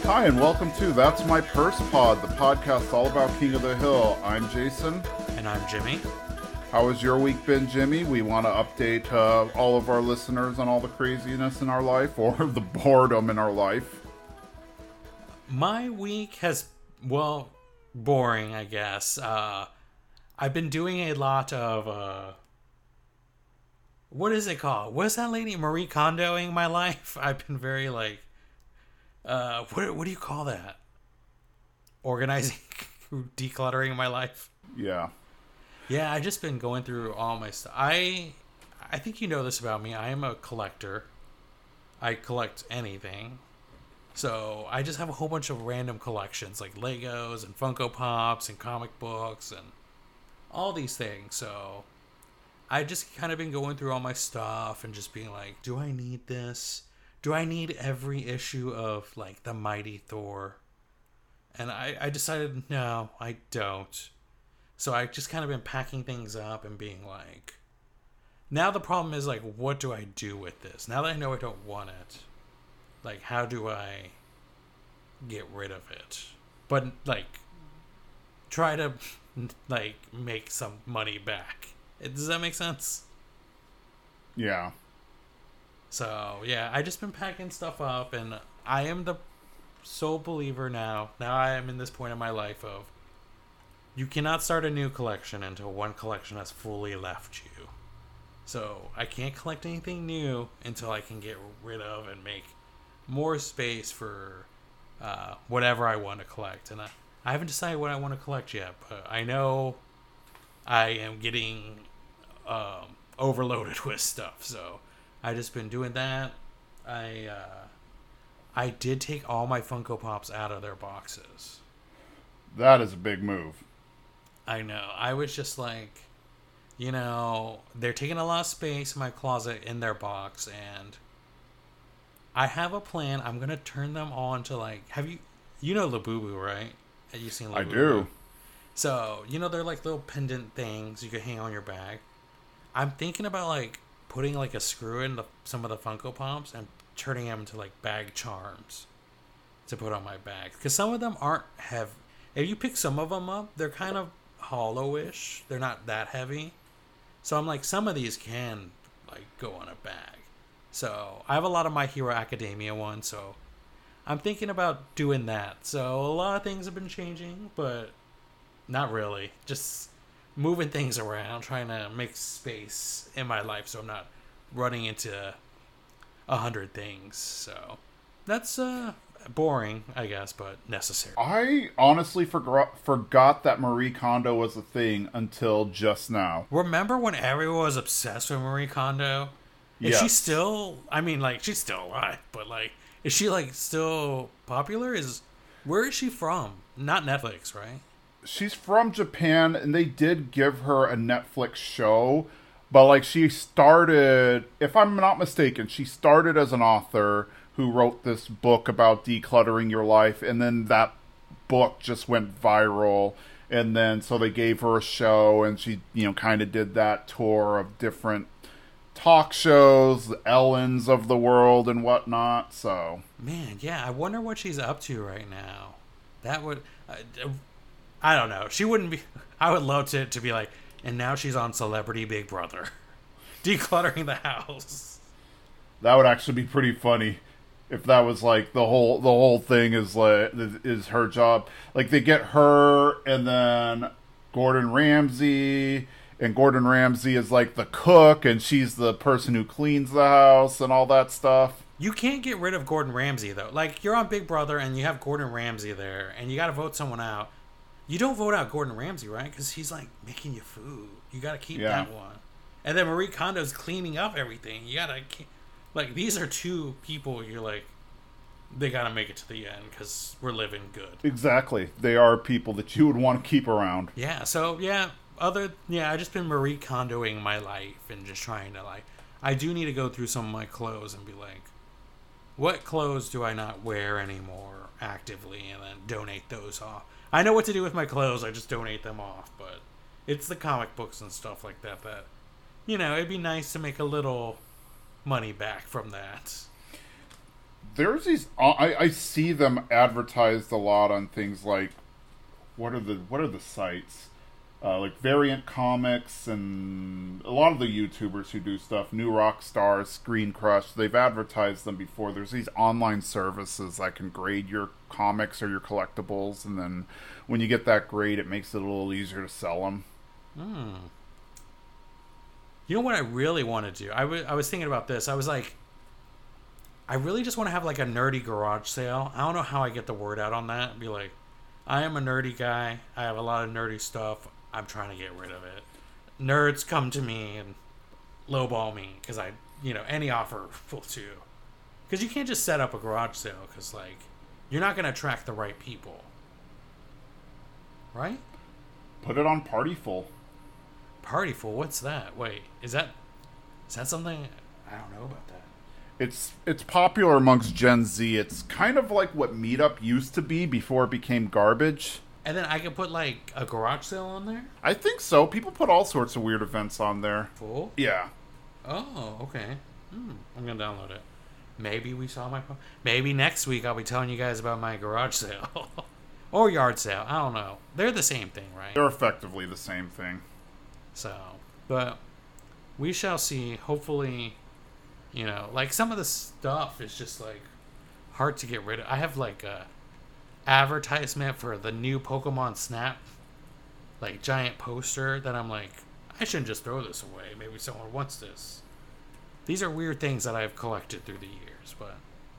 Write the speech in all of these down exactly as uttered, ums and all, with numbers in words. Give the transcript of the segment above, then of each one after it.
Hi, and welcome to That's My Purse Pod, the podcast all about King of the Hill. I'm Jason. And I'm Jimmy. How has your week been, Jimmy? We want to update uh, all of our listeners on all the craziness in our life, or the boredom in our life. My week has, well, boring, I guess. Uh, I've been doing a lot of, uh, what is it called? What is that lady, Marie Kondoing my life? I've been very, like, uh, what, what do you call that? Organizing, decluttering my life? Yeah. Yeah, I've just been going through all my stuff. I, I think you know this about me. I am a collector. I collect anything. So I just have a whole bunch of random collections like Legos and Funko Pops and comic books and all these things. So I just kind of been going through all my stuff and just being like, do I need this? Do I need every issue of like the Mighty Thor? And I, I decided, no, I don't. So I just kind of been packing things up and being like, now the problem is like, what do I do with this? Now that I know I don't want it, like, how do I get rid of it? But like, try to like make some money back. Does that make sense? Yeah. So yeah, I just been packing stuff up, and I am the sole believer now. Now I am in this point in my life of, you cannot start a new collection until one collection has fully left you. So I can't collect anything new until I can get rid of and make more space for uh, whatever I want to collect. And I, I haven't decided what I want to collect yet, but I know I am getting um, overloaded with stuff. So I just been doing that. I uh, I did take all my Funko Pops out of their boxes. That is a big move. I know. I was just like, you know, they're taking a lot of space in my closet in their box, and I have a plan. I'm going to turn them on to like, have you, you know Labubu, right? Have you seen Labubu? I do. So, you know, they're like little pendant things you can hang on your bag. I'm thinking about like putting like a screw in the, some of the Funko Pops and turning them into like bag charms to put on my bag. Because some of them aren't heavy. If you pick some of them up, they're kind of hollow-ish. They're not that heavy. So I'm like, some of these can like go on a bag. So I have a lot of My Hero Academia ones, so I'm thinking about doing that. So a lot of things have been changing, but not really. Just moving things around, trying to make space in my life so I'm not running into a hundred things. So that's uh boring, I guess, but necessary. I honestly forgot forgot that Marie Kondo was a thing until just now. Remember when everyone was obsessed with Marie Kondo? Is Yes. she still, I mean, like, she's still alive, but, like, is she, like, still popular? Is, where is she from? Not Netflix, right? She's from Japan, and they did give her a Netflix show, but, like, she started, if I'm not mistaken, she started as an author who wrote this book about decluttering your life, and then that book just went viral, and then so they gave her a show, and she, you know, kind of did that tour of different talk shows, the Ellens of the world and whatnot. So Man, yeah, I wonder what she's up to right now. That would, uh, I don't know. She wouldn't be, I would love to, to be like, and now she's on Celebrity Big Brother, decluttering the house. that would actually be pretty funny. If that was like the whole the whole thing is like is her job, like they get her and then Gordon Ramsay, and Gordon Ramsay is like the cook, and she's the person who cleans the house and all that stuff. You can't get rid of Gordon Ramsay though. Like, you're on Big Brother and you have Gordon Ramsay there, and you got to vote someone out. You don't vote out Gordon Ramsay, right? Because he's like making you food. You got to keep Yeah. that one. And then Marie Kondo's cleaning up everything. You got to keep. Like, these are two people you're like, they got to make it to the end because we're living good. Exactly. They are people that you would want to keep around. Yeah, so, yeah, other, yeah, I just been Marie Kondoing my life and just trying to, like, I do need to go through some of my clothes and be like, what clothes do I not wear anymore actively, and then donate those off. I know what to do with my clothes, I just donate them off, but it's the comic books and stuff like that that, you know, it'd be nice to make a little money back from that. There's these. I, I see them advertised a lot on things like what are the what are the sites uh, like Variant Comics and a lot of the YouTubers who do stuff. New Rockstar, Screen Crush. They've advertised them before. There's these online services that can grade your comics or your collectibles, and then when you get that grade, it makes it a little easier to sell them. Hmm. You know what I really want to do? I, w- I was thinking about this. I was like, I really just want to have like a nerdy garage sale. I don't know how I get the word out on that. Be like, I am a nerdy guy. I have a lot of nerdy stuff. I'm trying to get rid of it. Nerds come to me and lowball me because I, you know, any offer will do. Because you can't just set up a garage sale because, like, you're not going to attract the right people. Right? Put it on Partyful. Partyful? What's that? Wait, is that is that something? I don't know about that. It's it's popular amongst Gen Z. It's kind of like what Meetup used to be before it became garbage. And then I can put like a garage sale on there? I think so. People put all sorts of weird events on there. Full? Yeah. Oh, okay. Hmm, I'm gonna download it. Maybe we saw my... Maybe next week I'll be telling you guys about my garage sale. Or yard sale. I don't know. They're the same thing, right? They're effectively the same thing. So, but we shall see. Hopefully, you know, like some of the stuff is just like hard to get rid of. I have like a advertisement for the new Pokemon Snap, like giant poster that I'm like, I shouldn't just throw this away. Maybe someone wants this. These are weird things that I've collected through the years, but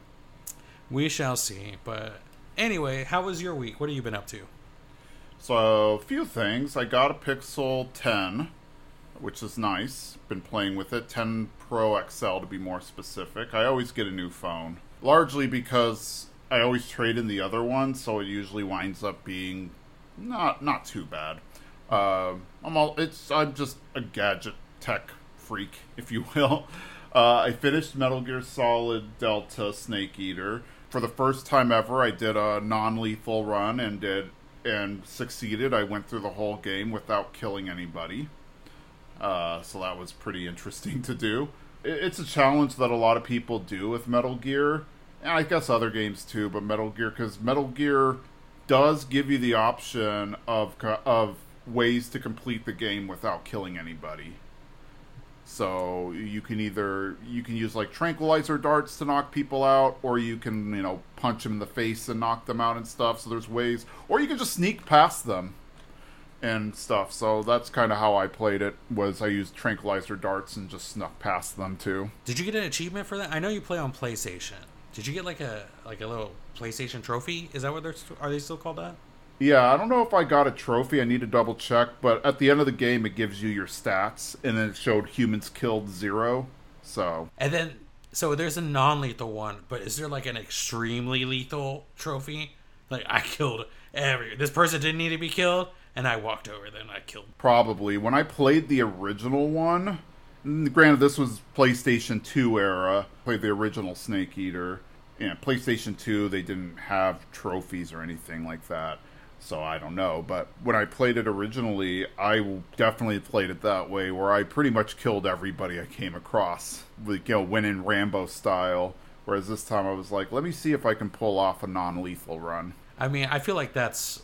we shall see. But anyway, how was your week? What have you been up to? So, a few things. I got a Pixel ten, which is nice. Been playing with it. ten Pro X L to be more specific. I always get a new phone. Largely because I always trade in the other one, so it usually winds up being not not too bad. Uh, I'm all, it's I'm just a gadget tech freak, if you will. Uh, I finished Metal Gear Solid Delta Snake Eater. For the first time ever, I did a non-lethal run and did and succeeded. I went through the whole game without killing anybody. Uh, so that was pretty interesting to do. It's a challenge that a lot of people do with Metal Gear, and I guess other games too, but Metal Gear, because Metal Gear does give you the option of of ways to complete the game without killing anybody. So you can either you can use like tranquilizer darts to knock people out, or you can, you know, punch them in the face and knock them out and stuff. So there's ways, or you can just sneak past them and stuff. So that's kind of how I played it. Was I used tranquilizer darts and just snuck past them too. Did you get an achievement for that? I know you play on PlayStation. Did you get like a like a little PlayStation trophy? Is that what they're are they still called that? Yeah, I don't know if I got a trophy. I need to double check. But at the end of the game, it gives you your stats, and then it showed humans killed zero. So and then so there's a non-lethal one, but is there like an extremely lethal trophy? Like I killed every this person didn't need to be killed, and I walked over them. I killed. Probably when I played the original one. Granted, this was PlayStation two era. Played the original Snake Eater. Yeah, PlayStation two, they didn't have trophies or anything like that. So I don't know, but when I played it originally, I definitely played it that way, where I pretty much killed everybody I came across, like, you know, went in Rambo style. Whereas this time I was like, let me see if I can pull off a non-lethal run. I mean, I feel like that's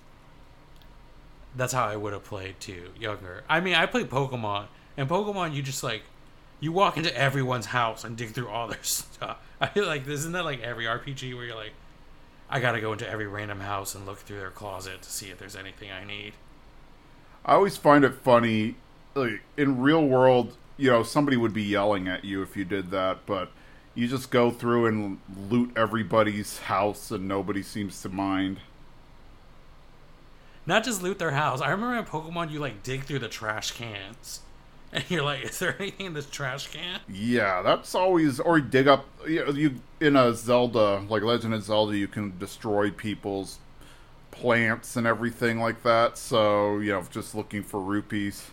that's how I would have played too, younger. I mean, I played Pokemon, and Pokemon, you just like you walk into everyone's house and dig through all their stuff. I feel like isn't that like every R P G where you're like, I gotta go into every random house and look through their closet to see if there's anything I need. I always find it funny, like, in real world, you know, somebody would be yelling at you if you did that, but you just go through and loot everybody's house and nobody seems to mind. Not just loot their house. I remember in Pokemon, you like dig through the trash cans. And you're like, is there anything in this trash can? Yeah, that's always... Or you dig up... You, you in a Zelda, like Legend of Zelda, you can destroy people's plants and everything like that. So, you know, just looking for rupees.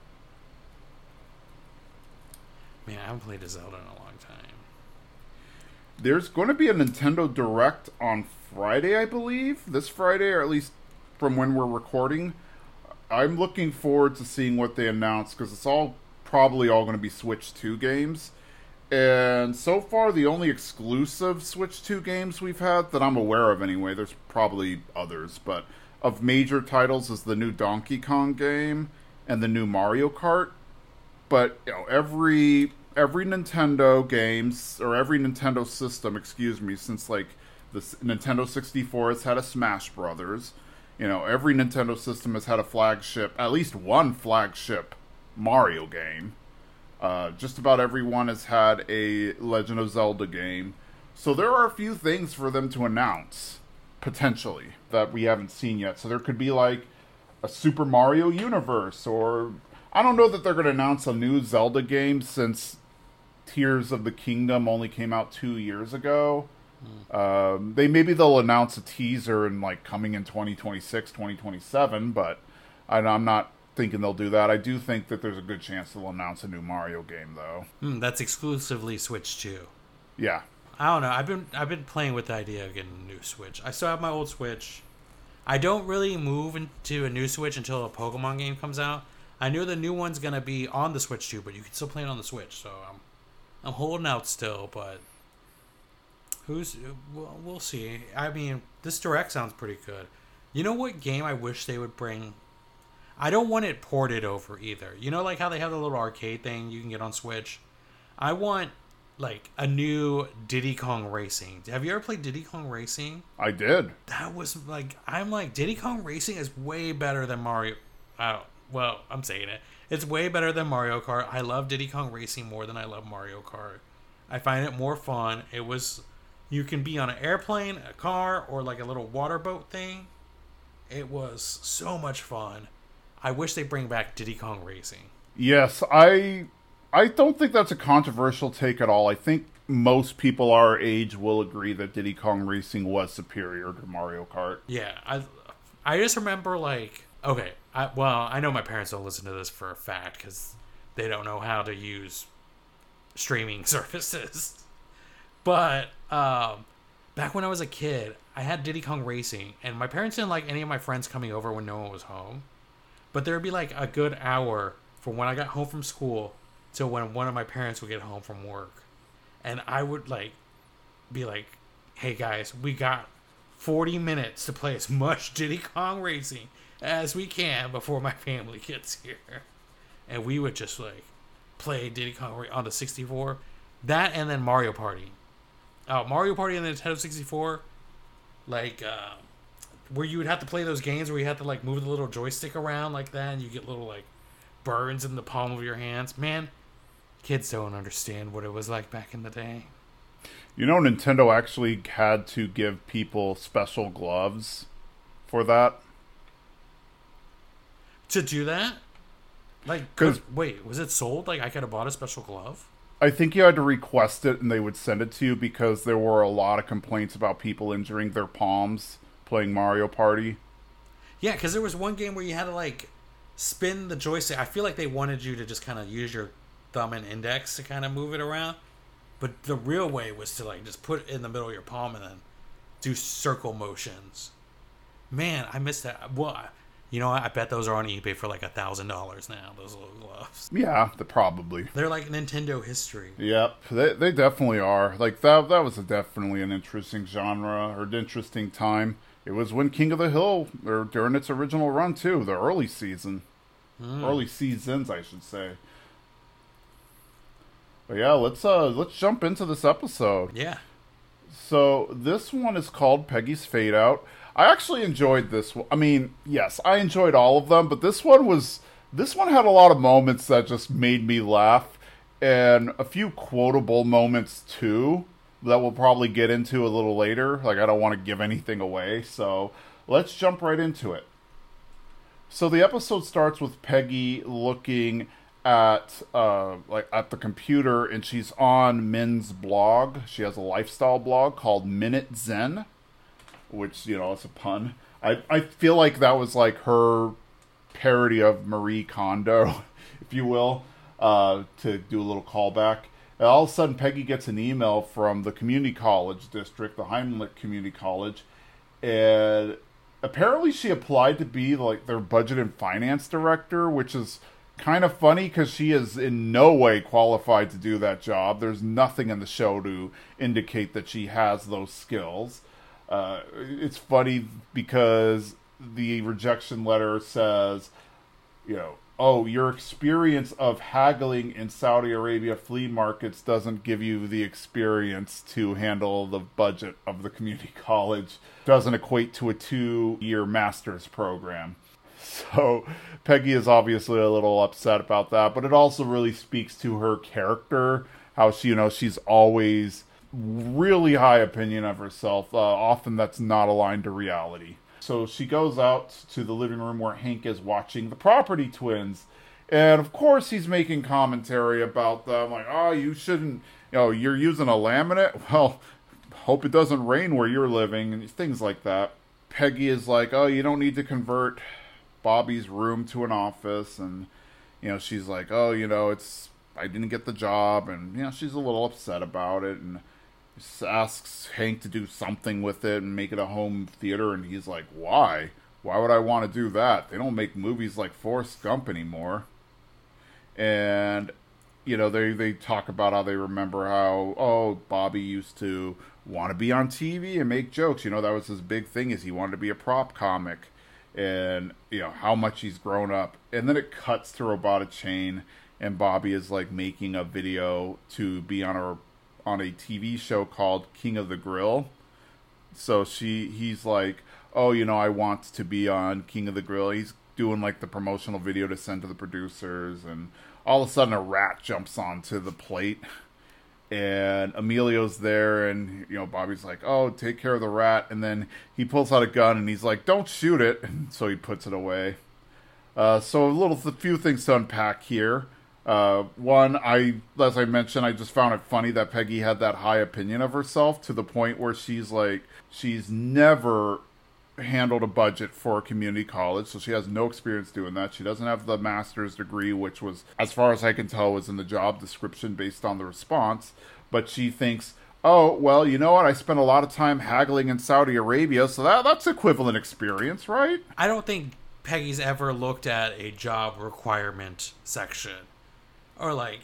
Man, I haven't played a Zelda in a long time. There's going to be a Nintendo Direct on Friday, I believe. This Friday, or at least from when we're recording. I'm looking forward to seeing what they announce, because it's all probably all going to be Switch two games. And so far, the only exclusive Switch two games we've had, that I'm aware of anyway, there's probably others, but of major titles is the new Donkey Kong game and the new Mario Kart. But, you know, every every Nintendo games, or every Nintendo system, excuse me, since, like, the Nintendo sixty-four has had a Smash Brothers. You know, every Nintendo system has had a flagship, at least one flagship Mario game. Uh, just about everyone has had a Legend of Zelda game. So there are a few things for them to announce, potentially, that we haven't seen yet. So there could be, like, a Super Mario universe, or... I don't know that they're going to announce a new Zelda game, since Tears of the Kingdom only came out two years ago. Mm. Um, they maybe they'll announce a teaser and, like, coming in twenty twenty-six, twenty twenty-seven, but I, I'm not... thinking they'll do that. I do think that there's a good chance they'll announce a new Mario game, though. Mm, that's exclusively Switch two. Yeah. I don't know. I've been I've been playing with the idea of getting a new Switch. I still have my old Switch. I don't really move into a new Switch until a Pokemon game comes out. I know the new one's gonna be on the Switch too, but you can still play it on the Switch. So I'm I'm holding out still, but who's we'll, we'll see. I mean, this Direct sounds pretty good. You know what game I wish they would bring? I don't want it ported over either. You know, like how they have the little arcade thing you can get on Switch? I want, like, a new Diddy Kong Racing. Have you ever played Diddy Kong Racing? I did. That was, like, I'm like, Diddy Kong Racing is way better than Mario... Oh, well, I'm saying it. It's way better than Mario Kart. I love Diddy Kong Racing more than I love Mario Kart. I find it more fun. It was... You can be on an airplane, a car, or, like, a little water boat thing. It was so much fun. I wish they bring back Diddy Kong Racing. Yes, I I don't think that's a controversial take at all. I think most people our age will agree that Diddy Kong Racing was superior to Mario Kart. Yeah, I I just remember, like, okay, I, well, I know my parents don't listen to this for a fact because they don't know how to use streaming services. But um, back when I was a kid, I had Diddy Kong Racing, and my parents didn't like any of my friends coming over when no one was home. But there would be like a good hour from when I got home from school till when one of my parents would get home from work. And I would like be like, hey guys, we got forty minutes to play as much Diddy Kong Racing as we can before my family gets here. And we would just like play Diddy Kong Racing on the sixty-four. That and then Mario Party. Uh, Mario Party on the Nintendo sixty-four, like, uh, where you would have to play those games where you have to, like, move the little joystick around like that, and you get little, like, burns in the palm of your hands. Man, kids don't understand what it was like back in the day. You know, Nintendo actually had to give people special gloves for that. To do that? Like, cause, wait, was it sold? Like, I could have bought a special glove? I think you had to request it, and they would send it to you because there were a lot of complaints about people injuring their palms playing Mario Party. Yeah, because there was one game where you had to, like, spin the joystick. I feel like they wanted you to just kind of use your thumb and index to kind of move it around. But the real way was to, like, just put it in the middle of your palm and then do circle motions. Man, I missed that. Well, you know what? I bet those are on eBay for, like, a thousand dollars now, those little gloves. Yeah, the, probably. They're like Nintendo history. Yep, they they definitely are. Like, that, that was a definitely an interesting genre, or an interesting time. It was when King of the Hill, or during its original run too, the early season, mm. early seasons, I should say. But yeah, let's uh let's jump into this episode. Yeah. So this one is called Peggy's Fade Out. I actually enjoyed this one. I mean, yes, I enjoyed all of them, but this one was this one had a lot of moments that just made me laugh, and a few quotable moments too. That we'll probably get into a little later. Like, I don't want to give anything away, so let's jump right into it. So the episode starts with Peggy looking at uh, like at the computer, and she's on Min's blog. She has a lifestyle blog called Minute Zen, which, you know, it's a pun. I, I feel like that was like her parody of Marie Kondo, if you will, uh, to do a little callback. And all of a sudden, Peggy gets an email from the community college district, the Heimlich Community College, and apparently she applied to be like their budget and finance director, which is kind of funny because she is in no way qualified to do that job. There's nothing in the show to indicate that she has those skills. Uh, it's funny because the rejection letter says, you know, oh, your experience of haggling in Saudi Arabia flea markets doesn't give you the experience to handle the budget of the community college. Doesn't equate to a two-year master's program. So Peggy is obviously a little upset about that, but it also really speaks to her character, how she, you know, she's always really high opinion of herself. Uh, often that's not aligned to reality. So she goes out to the living room where Hank is watching the Property Twins. And of course he's making commentary about them. Like, oh, you shouldn't, you know, you're using a laminate? Well, hope it doesn't rain where you're living, and things like that. Peggy is like, oh, you don't need to convert Bobby's room to an office. And, you know, she's like, oh, you know, it's, I didn't get the job. And, you know, she's a little upset about it. And asks Hank to do something with it and make it a home theater, and he's like, why? Why would I want to do that? They don't make movies like Forrest Gump anymore. And, you know, they, they talk about how they remember how, oh, Bobby used to want to be on T V and make jokes. You know, that was his big thing, is he wanted to be a prop comic. And, you know, how much he's grown up. And then it cuts to Robotic Chain, and Bobby is, like, making a video to be on a on a T V show called King of the Grill. So she, he's like, oh, you know, I want to be on King of the Grill. He's doing like the promotional video to send to the producers, and all of a sudden a rat jumps onto the plate, and Emilio's there, and, you know, Bobby's like, oh, take care of the rat, and then he pulls out a gun, and he's like, don't shoot it, and so he puts it away. Uh, so a little, a few things to unpack here. Uh, one, I, as I mentioned, I just found it funny that Peggy had that high opinion of herself to the point where she's like, she's never handled a budget for a community college, so she has no experience doing that. She doesn't have the master's degree, which was, as far as I can tell, was in the job description based on the response. But she thinks, oh, well, you know what? I spent a lot of time haggling in Saudi Arabia, so that that's equivalent experience, right? I don't think Peggy's ever looked at a job requirement section. Or, like,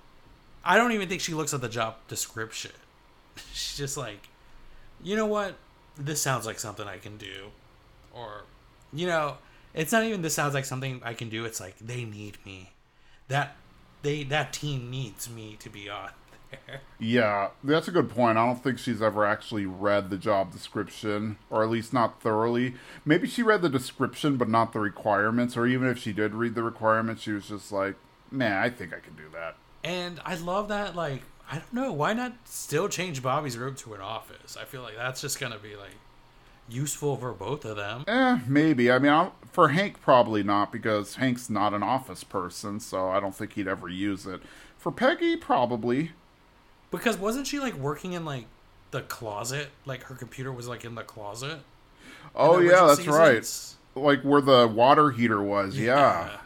I don't even think she looks at the job description. She's just like, you know what? This sounds like something I can do. Or, you know, it's not even this sounds like something I can do. It's like, they need me. That they that team needs me to be on there. Yeah, that's a good point. I don't think she's ever actually read the job description, or at least not thoroughly. Maybe she read the description, but not the requirements. Or even if she did read the requirements, she was just like, man, I think I can do that. And I love that, like, I don't know, why not still change Bobby's room to an office? I feel like that's just going to be, like, useful for both of them. Eh, maybe. I mean, I'll, for Hank, probably not, because Hank's not an office person, so I don't think he'd ever use it. For Peggy, probably. Because wasn't she, like, working in, like, the closet? Like, her computer was, like, in the closet? Oh, yeah, that's seasons? right. Like, where the water heater was, yeah. Yeah.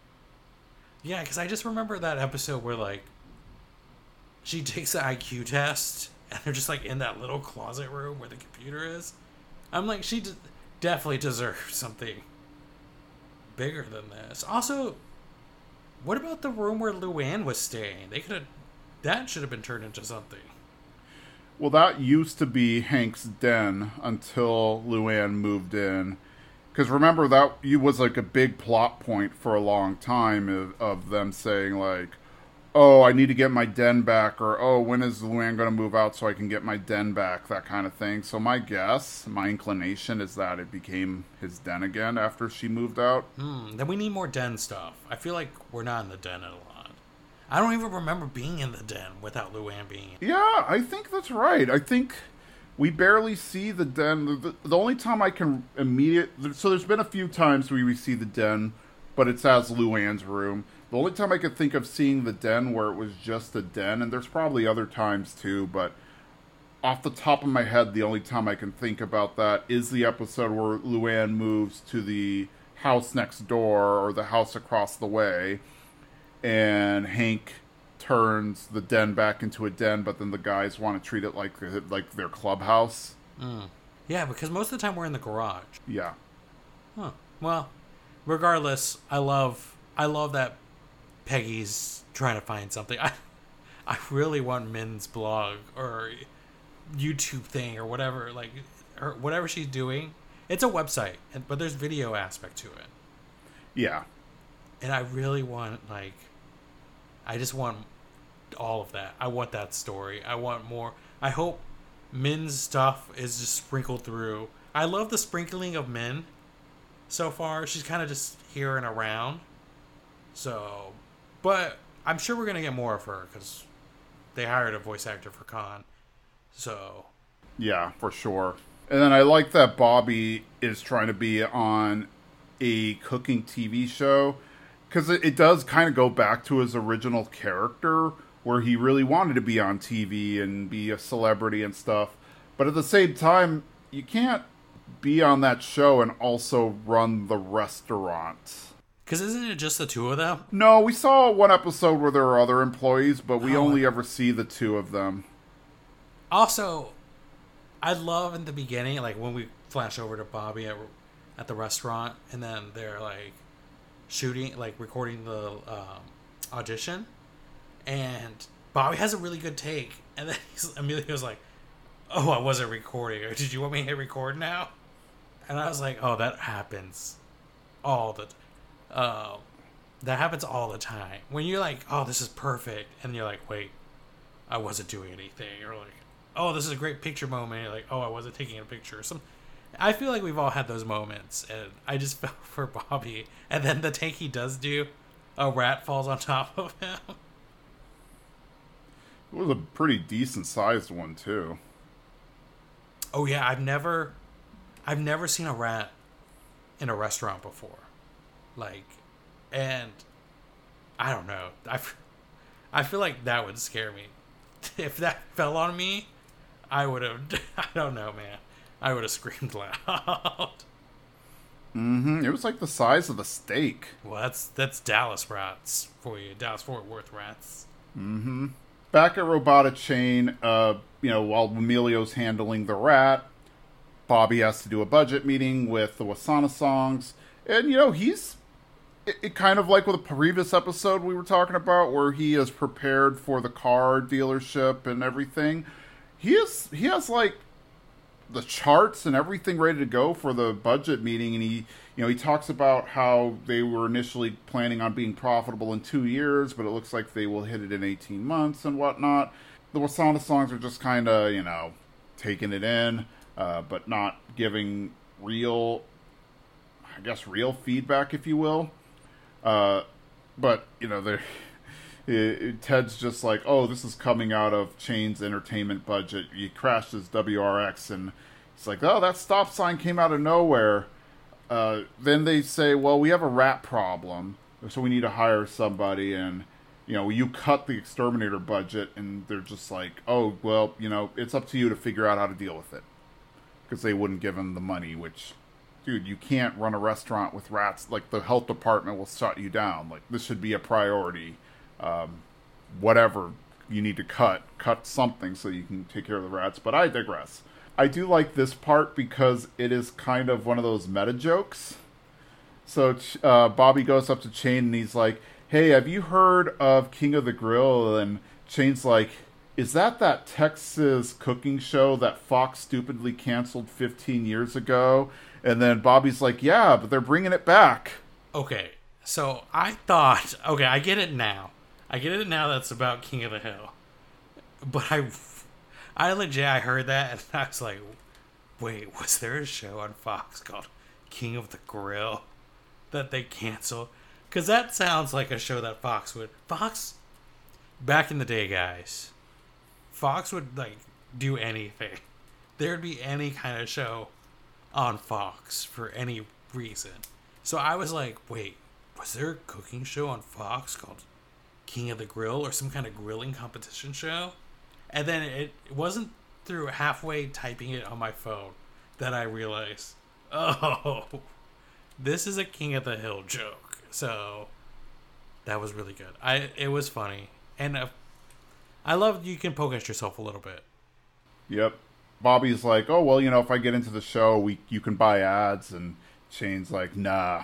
Yeah, because I just remember that episode where, like, she takes the I Q test, and they're just, like, in that little closet room where the computer is. I'm like, she d- definitely deserves something bigger than this. Also, what about the room where Luann was staying? They could have... That should have been turned into something. Well, that used to be Hank's den until Luann moved in. Because remember, that was like a big plot point for a long time of, of them saying, like, oh, I need to get my den back, or, oh, when is Luann going to move out so I can get my den back, that kind of thing. So my guess, my inclination is that it became his den again after she moved out. Hmm, then we need more den stuff. I feel like we're not in the den a lot. I don't even remember being in the den without Luann being in. Yeah, I think that's right. I think... we barely see the den. The, the only time I can immediate... So there's been a few times where we see the den, but it's as Luann's room. The only time I could think of seeing the den where it was just a den, and there's probably other times too, but off the top of my head, the only time I can think about that is the episode where Luann moves to the house next door, or the house across the way, and Hank turns the den back into a den, but then the guys want to treat it like like their clubhouse. Mm. Yeah, because most of the time we're in the garage. Yeah. Huh. Well, regardless, I love I love that Peggy's trying to find something. I I really want Min's blog or YouTube thing or whatever, like, or whatever she's doing. It's a website, but there's video aspect to it. Yeah. And I really want, like, I just want all of that. I want that story. I want more. I hope Min's stuff is just sprinkled through. I love the sprinkling of Min so far. She's kind of just here and around. So, but I'm sure we're going to get more of her because they hired a voice actor for Khan. So. Yeah, for sure. And then I like that Bobby is trying to be on a cooking T V show. Because it, it does kind of go back to his original character, where he really wanted to be on T V and be a celebrity and stuff. But at the same time, you can't be on that show and also run the restaurant. Because isn't it just the two of them? No, we saw one episode where there are other employees, but we oh. only ever see the two of them. Also, I love in the beginning, like when we flash over to Bobby at, at the restaurant, and then they're like, shooting, like recording the um, audition, and Bobby has a really good take, and then he's, Amelia was like, "Oh, I wasn't recording, or did you want me to hit record now?" And I was like, "Oh, that happens all the, uh, that happens all the time when you're like, oh, this is perfect, and you're like, wait, I wasn't doing anything, or like, oh, this is a great picture moment, and you're like, oh, I wasn't taking a picture, or some." I feel like we've all had those moments, and I just felt for Bobby. And then the take he does do, a rat falls on top of him. It was a pretty decent sized one too. Oh yeah, I've never, I've never seen a rat in a restaurant before, like, and I don't know. I, I feel like that would scare me. If that fell on me, I would have. I don't know, man. I would have screamed loud. Mm-hmm. It was like the size of the steak. Well, that's that's Dallas rats for you. Dallas Fort Worth rats. Mm-hmm. Back at Robota Chain, uh, you know, while Emilio's handling the rat, Bobby has to do a budget meeting with the Wasana songs. And, you know, he's it, it kind of like with a previous episode we were talking about, where he is prepared for the car dealership and everything. He is he has like the charts and everything ready to go for the budget meeting, and he you know he talks about how they were initially planning on being profitable in two years, but it looks like they will hit it in eighteen months and whatnot. The Wasana songs are just kind of you know taking it in, uh, but not giving real I guess real feedback, if you will. Uh, but you know they're It, it, Ted's just like, oh, this is coming out of Chain's entertainment budget. He crashed his W R X, and it's like, oh, that stop sign came out of nowhere. Uh, then they say, well, we have a rat problem, so we need to hire somebody, and, you know, you cut the exterminator budget, and they're just like, oh, well, you know, it's up to you to figure out how to deal with it. Because they wouldn't give him the money, which, dude, you can't run a restaurant with rats. Like, the health department will shut you down. Like, this should be a priority. Um, whatever you need to cut, cut something so you can take care of the rats. But I digress. I do like this part because it is kind of one of those meta jokes. So uh, Bobby goes up to Chain and he's like, hey, have you heard of King of the Grill? And Chain's like, is that that Texas cooking show that Fox stupidly canceled fifteen years ago? And then Bobby's like, yeah, but they're bringing it back. Okay, so I thought, okay, I get it now. I get it now that's about King of the Hill. But I, I legit, I heard that and I was like, wait, was there a show on Fox called King of the Grill that they canceled? Because that sounds like a show that Fox would, Fox, back in the day, guys, Fox would, like, do anything. There would be any kind of show on Fox for any reason. So I was like, wait, was there a cooking show on Fox called King of the Grill or some kind of grilling competition show? And then it, it wasn't through halfway typing it on my phone that I realized, oh, this is a King of the Hill joke. So that was really good. I It was funny. And uh, I love you can poke at yourself a little bit. Yep. Bobby's like, oh, well, you know, if I get into the show, we you can buy ads. And Shane's like, nah,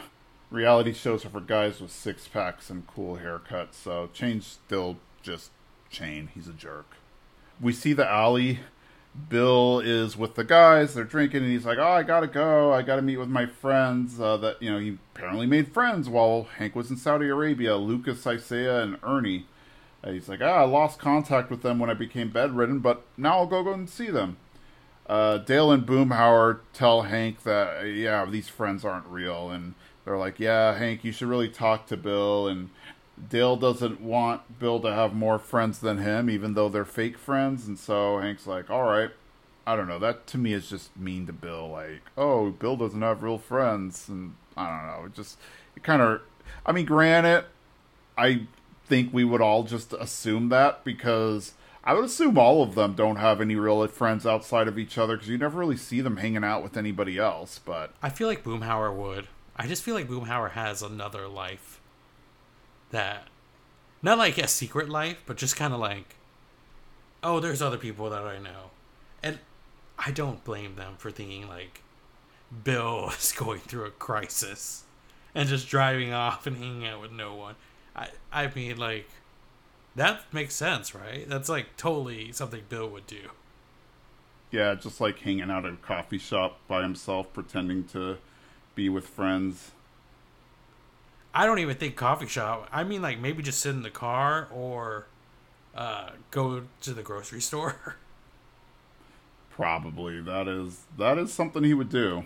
reality shows are for guys with six packs and cool haircuts. So Chain's still just Chain. He's a jerk. We see the alley. Bill is with the guys. They're drinking, and he's like, "Oh, I gotta go. I gotta meet with my friends." Uh, that you know, he apparently made friends while Hank was in Saudi Arabia. Lucas, Isaiah, and Ernie. Uh, he's like, "Ah, I lost contact with them when I became bedridden, but now I'll go go and see them." Uh, Dale and Boomhauer tell Hank that, yeah, these friends aren't real, and they're like, "Yeah, Hank, you should really talk to Bill." And Dale doesn't want Bill to have more friends than him, even though they're fake friends. And so Hank's like, all right. I don't know. That to me is just mean to Bill. Like, oh, Bill doesn't have real friends. And I don't know. It just, it kind of, I mean, granted, I think we would all just assume that because I would assume all of them don't have any real friends outside of each other because you never really see them hanging out with anybody else. But I feel like Boomhauer would. I just feel like Boomhauer has another life. That, not like a secret life, but just kind of like, oh, there's other people that I know. And I don't blame them for thinking like Bill is going through a crisis and just driving off and hanging out with no one. I, I mean, like, that makes sense, right? That's like totally something Bill would do. Yeah, just like hanging out at a coffee shop by himself, pretending to be with friends. I don't even think coffee shop. I mean, like, maybe just sit in the car or uh, go to the grocery store. Probably. That is that is something he would do.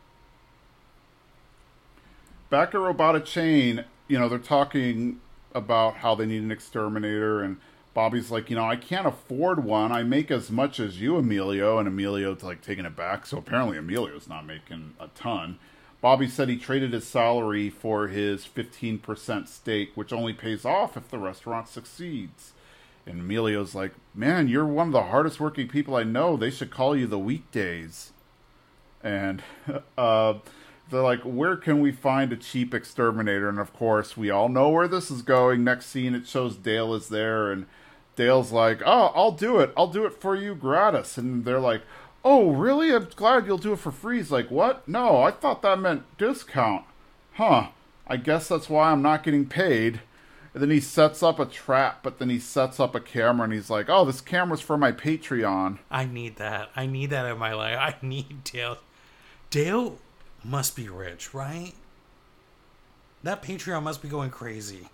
Back at Robota Chain, you know, they're talking about how they need an exterminator, and Bobby's like, you know, I can't afford one. I make as much as you, Emilio. And Emilio's, like, taking it back. So apparently Emilio's not making a ton. Bobby said he traded his salary for his fifteen percent stake, which only pays off if the restaurant succeeds. And Emilio's like, man, you're one of the hardest working people I know. They should call you the weekdays. And uh, they're like, where can we find a cheap exterminator? And of course, we all know where this is going. Next scene, it shows Dale is there. And Dale's like, oh, I'll do it. I'll do it for you gratis. And they're like, oh, really? I'm glad you'll do it for free. He's like, what? No, I thought that meant discount. Huh. I guess that's why I'm not getting paid. And then he sets up a trap, but then he sets up a camera, and he's like, oh, this camera's for my Patreon. I need that. I need that in my life. I need Dale. Dale must be rich, right? That Patreon must be going crazy.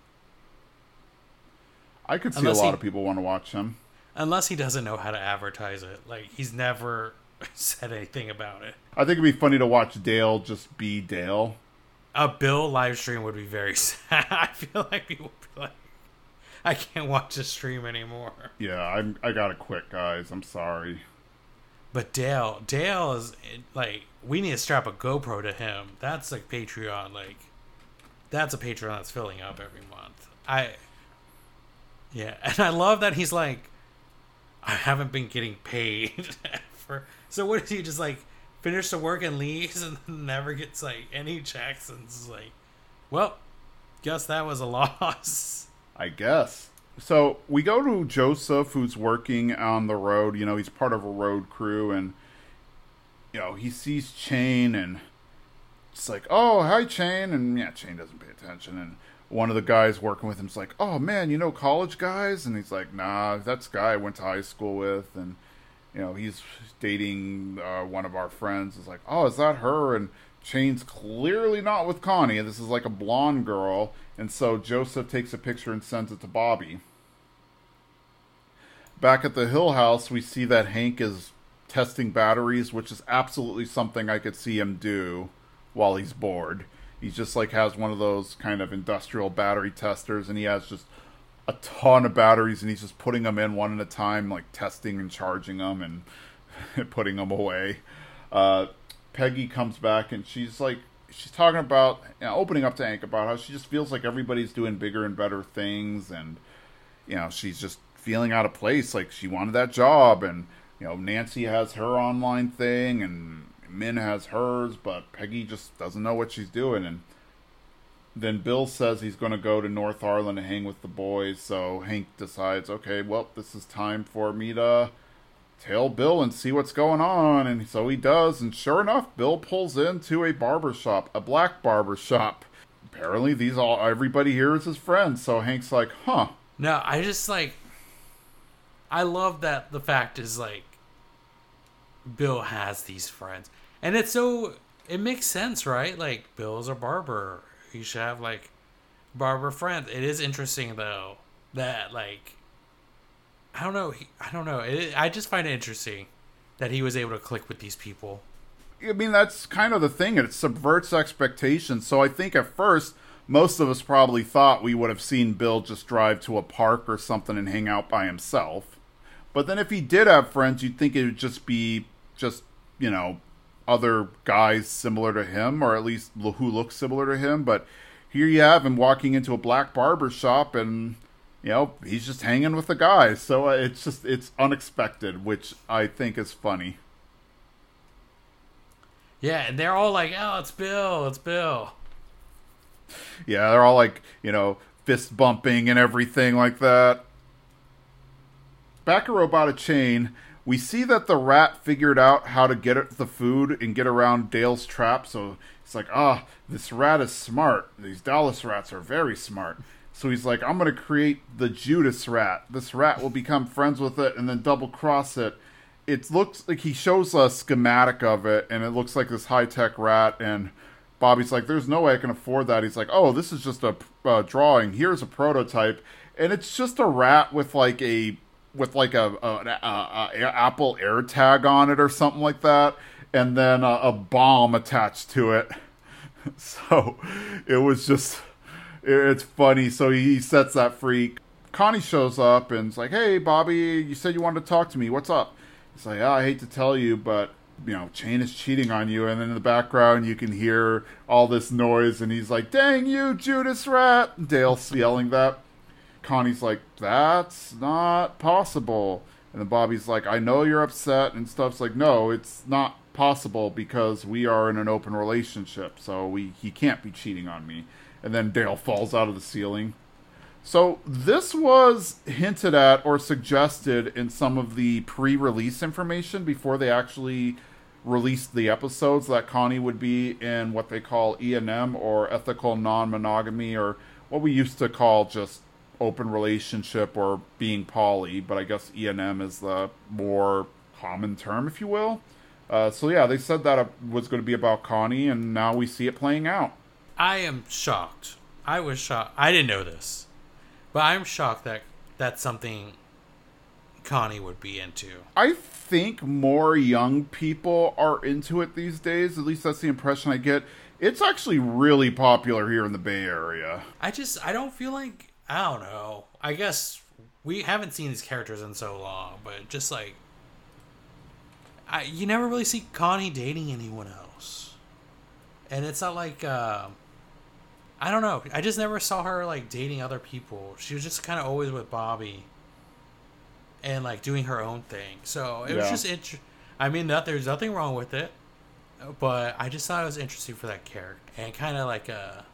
I could see Unless a lot he, of people want to watch him. Unless he doesn't know how to advertise it. Like, he's never said anything about it. I think it'd be funny to watch Dale just be Dale. A Bill live stream would be very sad. I feel like people would be like, I can't watch this stream anymore. Yeah, I'm, I gotta quit, guys. I'm sorry. But Dale, Dale is, like, we need to strap a GoPro to him. That's like Patreon, like, that's a Patreon that's filling up every month. I, yeah, and I love that he's like, I haven't been getting paid for, so what is he, just like, finish the work and leaves and never gets, like, any checks, and it's like, well, guess that was a loss. I guess. So we go to Joseph, who's working on the road. You know, he's part of a road crew, and, you know, he sees Chain, and it's like, oh, hi, Chain. And, yeah, Chain doesn't pay attention. And one of the guys working with him is like, oh, man, you know college guys? And he's like, nah, that's the guy I went to high school with. And, you know, he's dating uh, one of our friends. It's like, oh, is that her? And Chain's clearly not with Connie. This is like a blonde girl. And so Joseph takes a picture and sends it to Bobby. Back at the Hill House, we see that Hank is testing batteries, which is absolutely something I could see him do while he's bored. He just like has one of those kind of industrial battery testers, and he has just a ton of batteries, and he's just putting them in one at a time, like testing and charging them and putting them away. Uh, Peggy comes back, and she's like, she's talking about, you know, opening up to Hank about how she just feels like everybody's doing bigger and better things, and, you know, she's just feeling out of place. Like, she wanted that job, and, you know, Nancy has her online thing, and Min has hers, but Peggy just doesn't know what she's doing. And then Bill says he's going to go to North Arlen to hang with the boys, so Hank decides, okay, well, this is time for me to tail Bill and see what's going on. And so he does, and sure enough, Bill pulls into a barber shop, a black barber shop. apparently these all everybody here is his friend. So Hank's like, huh. No, I just like I love that the fact is like Bill has these friends. And it's so it makes sense, right? Like Bill's a barber. He should have like barber friends. It is interesting though that like I don't know, he, I don't know. It, I just find it interesting that he was able to click with these people. I mean, that's kind of the thing. It subverts expectations. So I think at first, most of us probably thought we would have seen Bill just drive to a park or something and hang out by himself. But then if he did have friends, you'd think it would just be just, you know, other guys similar to him, or at least who look similar to him. But here you have him walking into a black barber shop and, you know, he's just hanging with the guys. So it's just, it's unexpected, which I think is funny. Yeah, and they're all like, oh, it's Bill, it's Bill. Yeah, they're all like, you know, fist bumping and everything like that. Back at Robota Chain, we see that the rat figured out how to get at the food and get around Dale's trap. So it's like, ah, this rat is smart. These Dallas rats are very smart. So he's like, I'm going to create the Judas rat. This rat will become friends with it and then double cross it. It looks like he shows a schematic of it, and it looks like this high-tech rat, and Bobby's like, there's no way I can afford that. He's like, oh, this is just a uh, drawing. Here's a prototype, and it's just a rat with like a with like a, a, a, a, a Apple AirTag on it or something like that, and then a, a bomb attached to it. So it was just, it's funny. So he sets that free. Connie shows up and is like, hey, Bobby, you said you wanted to talk to me. What's up? He's like, oh, I hate to tell you, but, you know, Chain is cheating on you. And then in the background, you can hear all this noise. And he's like, dang you, Judas rat. And Dale's yelling that. Connie's like, that's not possible. And then Bobby's like, I know you're upset and stuff's like, no, it's not possible because we are in an open relationship. So we he can't be cheating on me. And then Dale falls out of the ceiling. So this was hinted at or suggested in some of the pre-release information before they actually released the episodes, that Connie would be in what they call E and M, or ethical non-monogamy, or what we used to call just open relationship or being poly, but I guess E and M is the more common term, if you will. Uh, so yeah, they said that it was going to be about Connie, and now we see it playing out. I am shocked. I was shocked. I didn't know this. But I'm shocked that that's something Connie would be into. I think more young people are into it these days. At least that's the impression I get. It's actually really popular here in the Bay Area. I just, I don't feel like, I don't know. I guess we haven't seen these characters in so long, but just like, I, you never really see Connie dating anyone else. And it's not like, uh, I don't know. I just never saw her like dating other people. She was just kind of always with Bobby and like doing her own thing. So it yeah. was just int- I mean, that there's nothing wrong with it, but I just thought it was interesting for that character and kind of like a,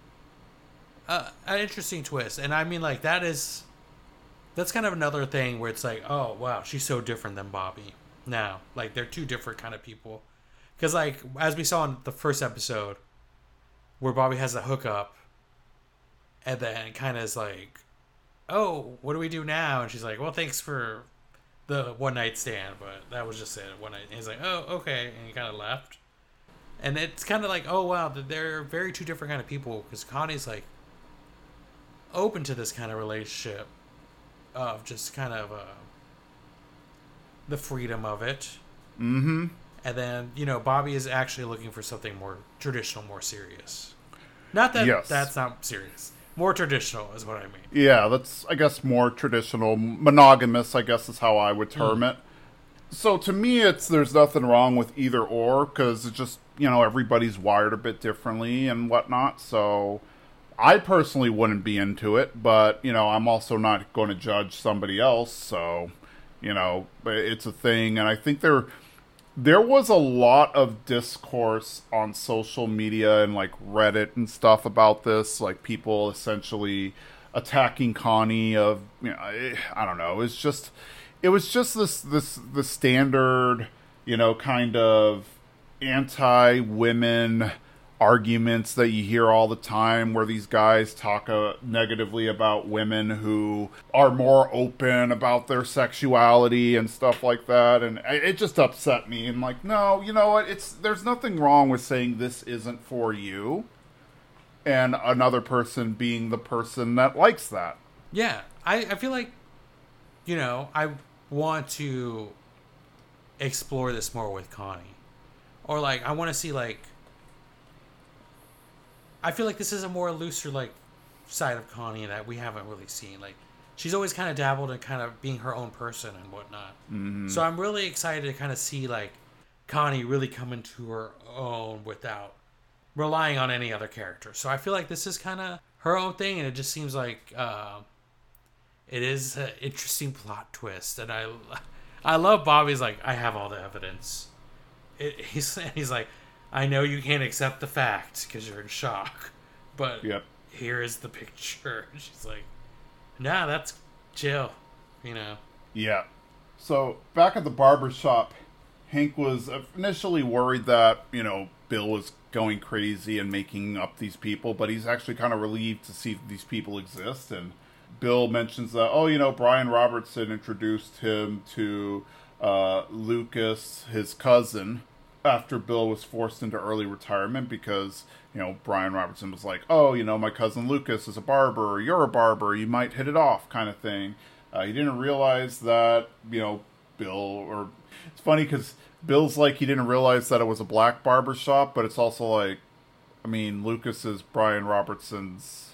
a an interesting twist. And I mean, like that is that's kind of another thing where it's like, oh wow, she's so different than Bobby. Now, like they're two different kind of people. Because like as we saw in the first episode, where Bobby has a hookup, and then kind of is like, oh, what do we do now? And she's like, well, thanks for the one night stand, but that was just it, one night. And he's like, oh, okay, and he kind of left. And it's kind of like, oh, wow, they're very two different kind of people, because Connie's like open to this kind of relationship of just kind of uh, the freedom of it. Mm-hmm. And then, you know, Bobby is actually looking for something more traditional, more serious. Not that yes. that's not serious. More traditional is what I mean. Yeah, that's, I guess, more traditional. Monogamous, I guess, is how I would term mm. it. So to me, it's there's nothing wrong with either or, because it's just, you know, everybody's wired a bit differently and whatnot. So I personally wouldn't be into it, but, you know, I'm also not going to judge somebody else. So, you know, it's a thing. And I think they're... There was a lot of discourse on social media and like Reddit and stuff about this, like people essentially attacking Connie of, you know, I don't know. It's just, it was just this, this, the standard, you know, kind of anti-women, arguments that you hear all the time where these guys talk uh, negatively about women who are more open about their sexuality and stuff like that, and it just upset me. And like, no, you know what, it's there's nothing wrong with saying this isn't for you, and another person being the person that likes that. Yeah, I, I feel like, you know, I want to explore this more with Connie. Or, like, I want to see, like... I feel like this is a more looser, like, side of Connie that we haven't really seen. Like, she's always kind of dabbled in kind of being her own person and whatnot. Mm-hmm. So I'm really excited to kind of see, like, Connie really come into her own without relying on any other character. So I feel like this is kind of her own thing, and it just seems like uh, it is an interesting plot twist. And I, I love Bobby's like, I have all the evidence. It, he's he's like, I know you can't accept the fact because you're in shock, but yep. Here is the picture. She's like, nah, that's chill, you know. Yeah. So back at the barber shop, Hank was initially worried that, you know, Bill was going crazy and making up these people, but he's actually kind of relieved to see these people exist. And Bill mentions that, oh, you know, Brian Robertson introduced him to uh, Lucas, his cousin, after Bill was forced into early retirement because, you know, Brian Robertson was like, oh, you know, my cousin Lucas is a barber, or you're a barber, you might hit it off, kind of thing. Uh, he didn't realize that, you know, Bill, or it's funny because Bill's like, he didn't realize that it was a black barber shop, but it's also like, I mean, Lucas is Brian Robertson's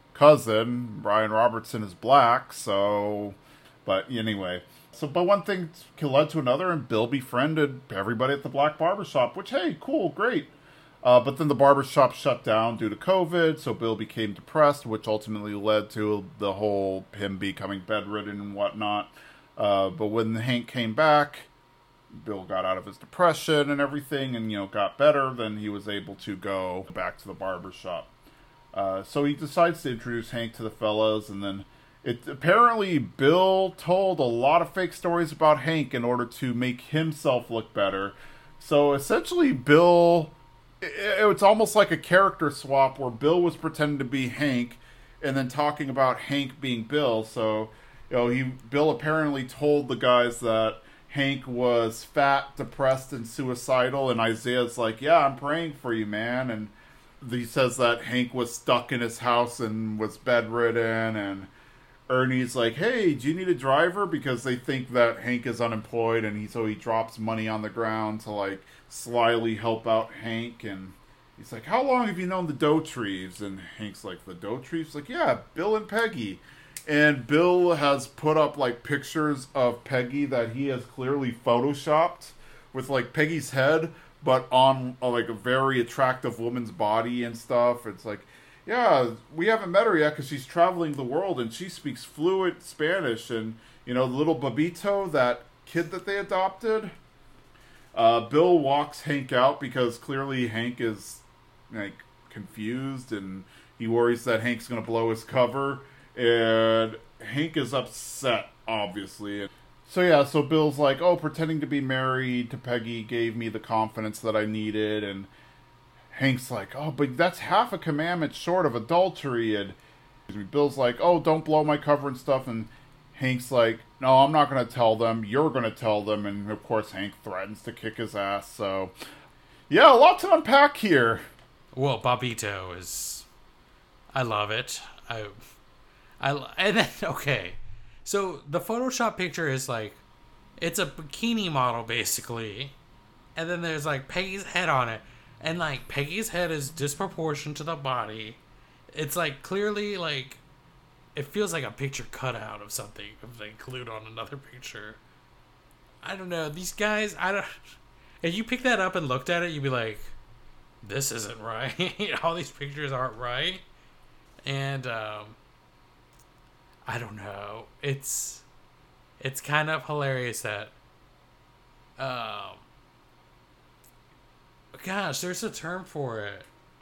cousin. Brian Robertson is black, so, but anyway. So, but one thing led to another, and Bill befriended everybody at the black barbershop, which, hey, cool, great. Uh, but then the barbershop shut down due to COVID, so Bill became depressed, which ultimately led to the whole him becoming bedridden and whatnot. Uh, but when Hank came back, Bill got out of his depression and everything and, you know, got better, then he was able to go back to the barbershop. Uh, so he decides to introduce Hank to the fellas, and then It apparently Bill told a lot of fake stories about Hank in order to make himself look better. So essentially, Bill, it, it's almost like a character swap where Bill was pretending to be Hank, and then talking about Hank being Bill. So, you know, he Bill apparently told the guys that Hank was fat, depressed, and suicidal, and Isaiah's like, "Yeah, I'm praying for you, man." And he says that Hank was stuck in his house and was bedridden, and Ernie's like, hey, do you need a driver? Because they think that Hank is unemployed, and he so he drops money on the ground to, like, slyly help out Hank. And he's like, how long have you known the Doughtreves? And Hank's like, the Doughtreves? Like, yeah, Bill and Peggy. And Bill has put up, like, pictures of Peggy that he has clearly photoshopped with, like, Peggy's head, but on, uh, like, a very attractive woman's body and stuff. It's like, yeah, we haven't met her yet because she's traveling the world and she speaks fluent Spanish. And, you know, the little Babito, that kid that they adopted, uh, Bill walks Hank out because clearly Hank is, like, confused and he worries that Hank's going to blow his cover. And Hank is upset, obviously. So, yeah, so Bill's like, oh, pretending to be married to Peggy gave me the confidence that I needed. And Hank's like, oh, but that's half a commandment short of adultery. And Bill's like, oh, don't blow my cover and stuff. And Hank's like, no, I'm not going to tell them. You're going to tell them. And, of course, Hank threatens to kick his ass. So, yeah, a lot to unpack here. Well, Bobito is... I love it. I... I... And then, okay. So, the Photoshop picture is, like... It's a bikini model, basically. And then there's, like, Peggy's head on it. And, like, Peggy's head is disproportionate to the body. It's, like, clearly, like... It feels like a picture cut out of something if they glued on another picture. I don't know. These guys, I don't... If you pick that up and looked at it, you'd be like, this isn't right. All these pictures aren't right. And, um... I don't know. It's... It's kind of hilarious that... Um... Gosh, there's a term for it.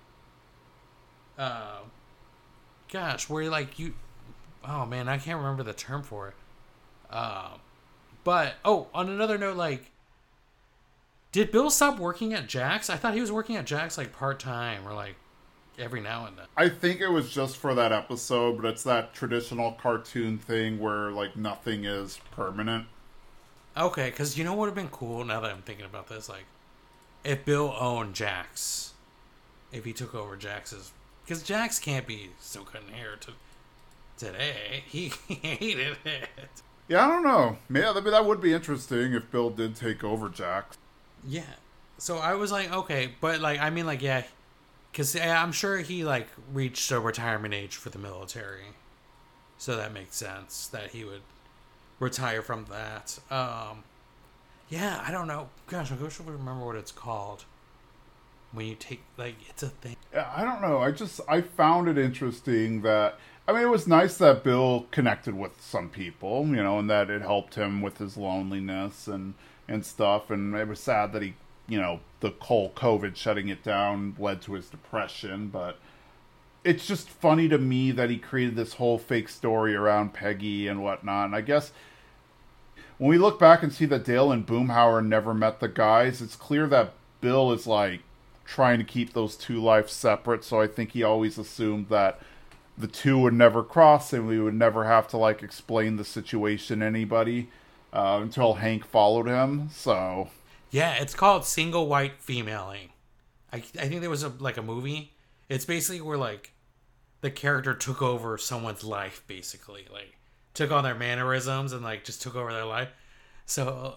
Uh, gosh, where like you... Oh, man, I can't remember the term for it. Uh, but, oh, on another note, like... Did Bill stop working at Jack's? I thought he was working at Jack's like part-time or like every now and then. I think it was just for that episode, but it's that traditional cartoon thing where like nothing is permanent. Okay, because you know what would have been cool now that I'm thinking about this? Like, if Bill owned Jack's. If he took over Jax's, because Jax can't be still cutting hair to today. He, he hated it. Yeah, I don't know. Yeah, that, that would be interesting if Bill did take over Jax. Yeah. So I was like, okay, but like, I mean, like, yeah, because I'm sure he like reached a retirement age for the military, so that makes sense that he would retire from that. Um, yeah, I don't know. Gosh, I wish I would remember what it's called. When you take, like, it's a thing. Yeah, I don't know. I just, I found it interesting that, I mean, it was nice that Bill connected with some people, you know, and that it helped him with his loneliness and, and stuff. And it was sad that he, you know, the whole COVID shutting it down led to his depression. But it's just funny to me that he created this whole fake story around Peggy and whatnot. And I guess when we look back and see that Dale and Boomhauer never met the guys, it's clear that Bill is like, trying to keep those two lives separate, so I think he always assumed that the two would never cross and we would never have to like explain the situation to anybody uh, until Hank followed him. So yeah, it's called single white femaling. I, I think there was a like a movie. It's basically where like the character took over someone's life, basically like took on their mannerisms and like just took over their life. So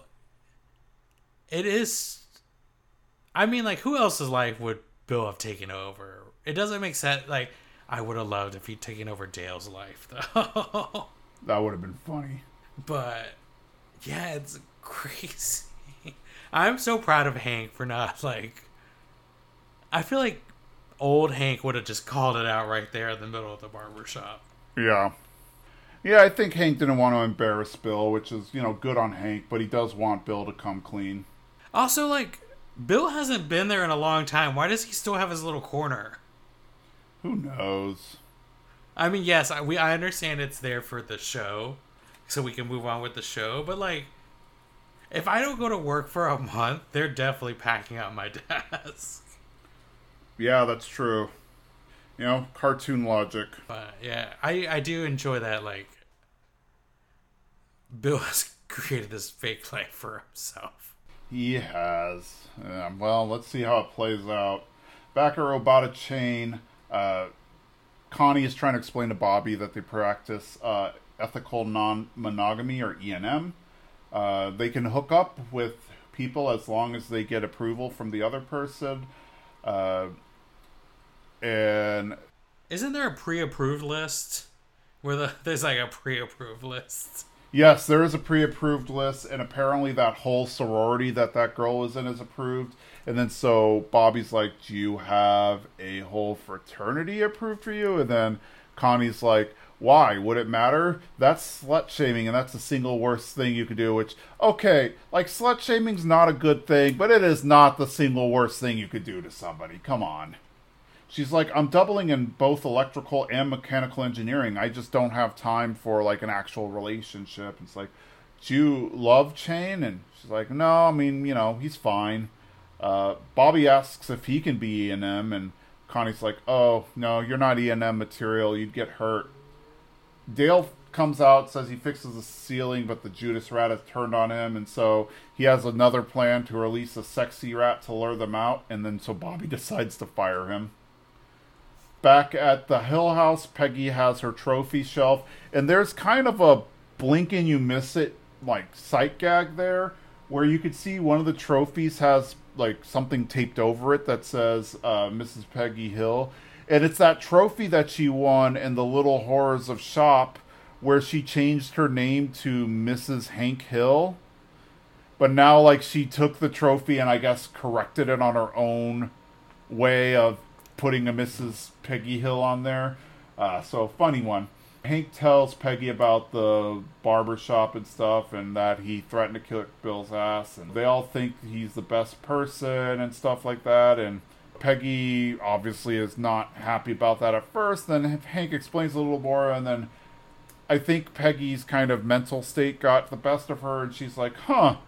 it is. I mean, like, who else's life would Bill have taken over? It doesn't make sense. Like, I would have loved if he'd taken over Dale's life, though. That would have been funny. But, yeah, it's crazy. I'm so proud of Hank for not, like... I feel like old Hank would have just called it out right there in the middle of the barbershop. Yeah. Yeah, I think Hank didn't want to embarrass Bill, which is, you know, good on Hank, but he does want Bill to come clean. Also, like... Bill hasn't been there in a long time. Why does he still have his little corner? Who knows? I mean, yes, I, we I understand it's there for the show, so we can move on with the show. But like, if I don't go to work for a month, they're definitely packing out my desk. Yeah, that's true. You know, cartoon logic. But yeah, I I do enjoy that. Like, Bill has created this fake life for himself. He has. Um, well, let's see how it plays out. Back at Robota Chain, uh, Connie is trying to explain to Bobby that they practice uh, ethical non-monogamy, or E N M. Uh, they can hook up with people as long as they get approval from the other person. Uh, and isn't there a pre-approved list? Where the there's like a pre-approved list. Yes, there is a pre-approved list, and apparently that whole sorority that that girl is in is approved. And then so Bobby's like, do you have a whole fraternity approved for you? And then Connie's like, why? Would it matter? That's slut-shaming, and that's the single worst thing you could do, which, okay, like, slut-shaming's not a good thing, but it is not the single worst thing you could do to somebody. Come on. She's like, I'm doubling in both electrical and mechanical engineering. I just don't have time for, like, an actual relationship. It's like, do you love Chain? And she's like, no, I mean, you know, he's fine. Uh, Bobby asks if he can be E and M, and Connie's like, oh, no, you're not E and M material. You'd get hurt. Dale comes out, says he fixes the ceiling, but the Judas rat has turned on him, and so he has another plan to release a sexy rat to lure them out, and then so Bobby decides to fire him. Back at the Hill House, Peggy has her trophy shelf, and there's kind of a blink and you miss it, like, sight gag there, where you could see one of the trophies has, like, something taped over it that says uh, Missus Peggy Hill, and it's that trophy that she won in The Little Horrors of Shop, where she changed her name to Missus Hank Hill, but now, like, she took the trophy and I guess corrected it on her own way of putting a Missus Peggy Hill on there. Uh, so, funny one. Hank tells Peggy about the barber shop and stuff, and that he threatened to kick Bill's ass, and they all think he's the best person and stuff like that, and Peggy obviously is not happy about that at first. Then Hank explains a little more, and then I think Peggy's kind of mental state got the best of her, and she's like, huh,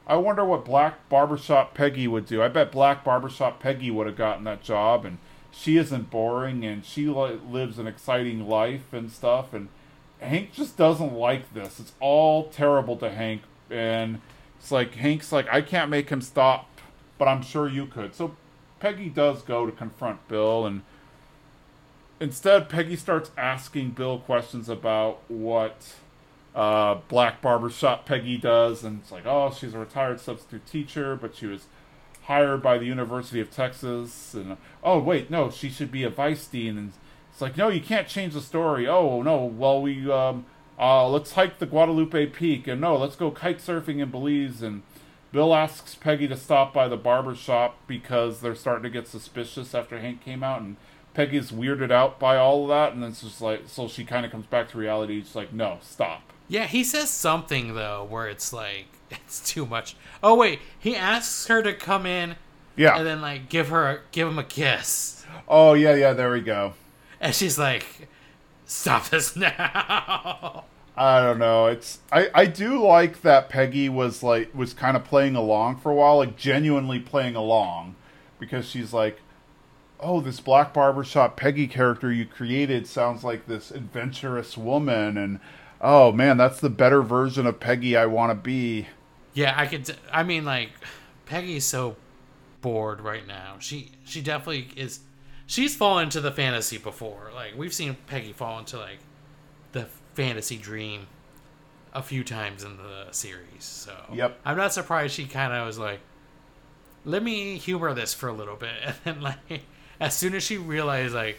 I wonder what Black Barbershop Peggy would do. I bet Black Barbershop Peggy would have gotten that job, and she isn't boring, and she li- lives an exciting life and stuff. And Hank just doesn't like this. It's all terrible to Hank, and it's like Hank's like, I can't make him stop, but I'm sure you could. So Peggy does go to confront Bill, and instead Peggy starts asking Bill questions about what uh, Black Barbershop Peggy does, and it's like, oh, she's a retired substitute teacher, but she was hired by the University of Texas, and oh wait, no, she should be a vice dean, and it's like, no, you can't change the story. Oh no, well we um, uh, let's hike the Guadalupe Peak, and no, let's go kite surfing in Belize, and Bill asks Peggy to stop by the barber shop because they're starting to get suspicious after Hank came out, and Peggy's weirded out by all of that, and then it's just like, so she kind of comes back to reality. She's like, no, stop. Yeah, he says something, though, where it's like, it's too much. Oh, wait, he asks her to come in Yeah. and then, like, give her, a, give him a kiss. Oh, yeah, yeah, there we go. And she's like, stop this now. I don't know. It's I, I do like that Peggy was like was kind of playing along for a while, like genuinely playing along, because she's like, oh, this Black Barbershop Peggy character you created sounds like this adventurous woman, and oh man, that's the better version of Peggy I want to be. Yeah, I could. I mean, like, Peggy's so bored right now. She she definitely is. She's fallen into the fantasy before. Like, we've seen Peggy fall into like the fantasy dream a few times in the series. So Yep. I'm not surprised she kind of was like, let me humor this for a little bit, and then like as soon as she realized like,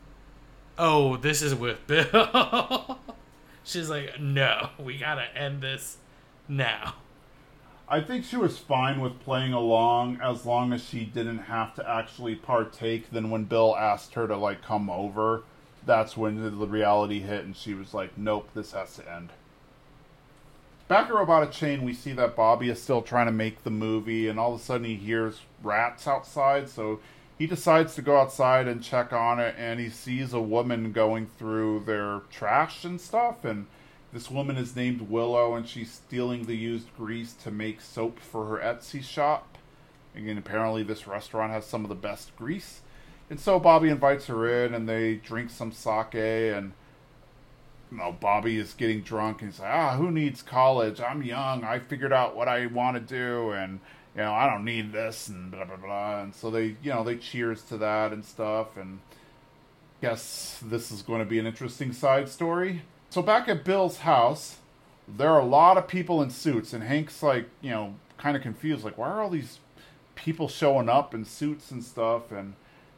oh, this is with Bill. She's like, no, we gotta end this now. I think she was fine with playing along as long as she didn't have to actually partake. Then when Bill asked her to like come over, that's when the reality hit, and she was like, nope, this has to end. Back at Robota Chain, we see that Bobby is still trying to make the movie, and all of a sudden he hears rats outside, so he decides to go outside and check on it, and he sees a woman going through their trash and stuff, and this woman is named Willow, and she's stealing the used grease to make soap for her Etsy shop. Again, apparently this restaurant has some of the best grease. And so Bobby invites her in, and they drink some sake, and you know, Bobby is getting drunk, and he's like, ah, who needs college? I'm young. I figured out what I want to do, and, you know, I don't need this, and blah, blah, blah. And so they, you know, they cheers to that and stuff, and guess this is going to be an interesting side story. So back at Bill's house, there are a lot of people in suits, and Hank's like, you know, kind of confused, like, why are all these people showing up in suits and stuff? And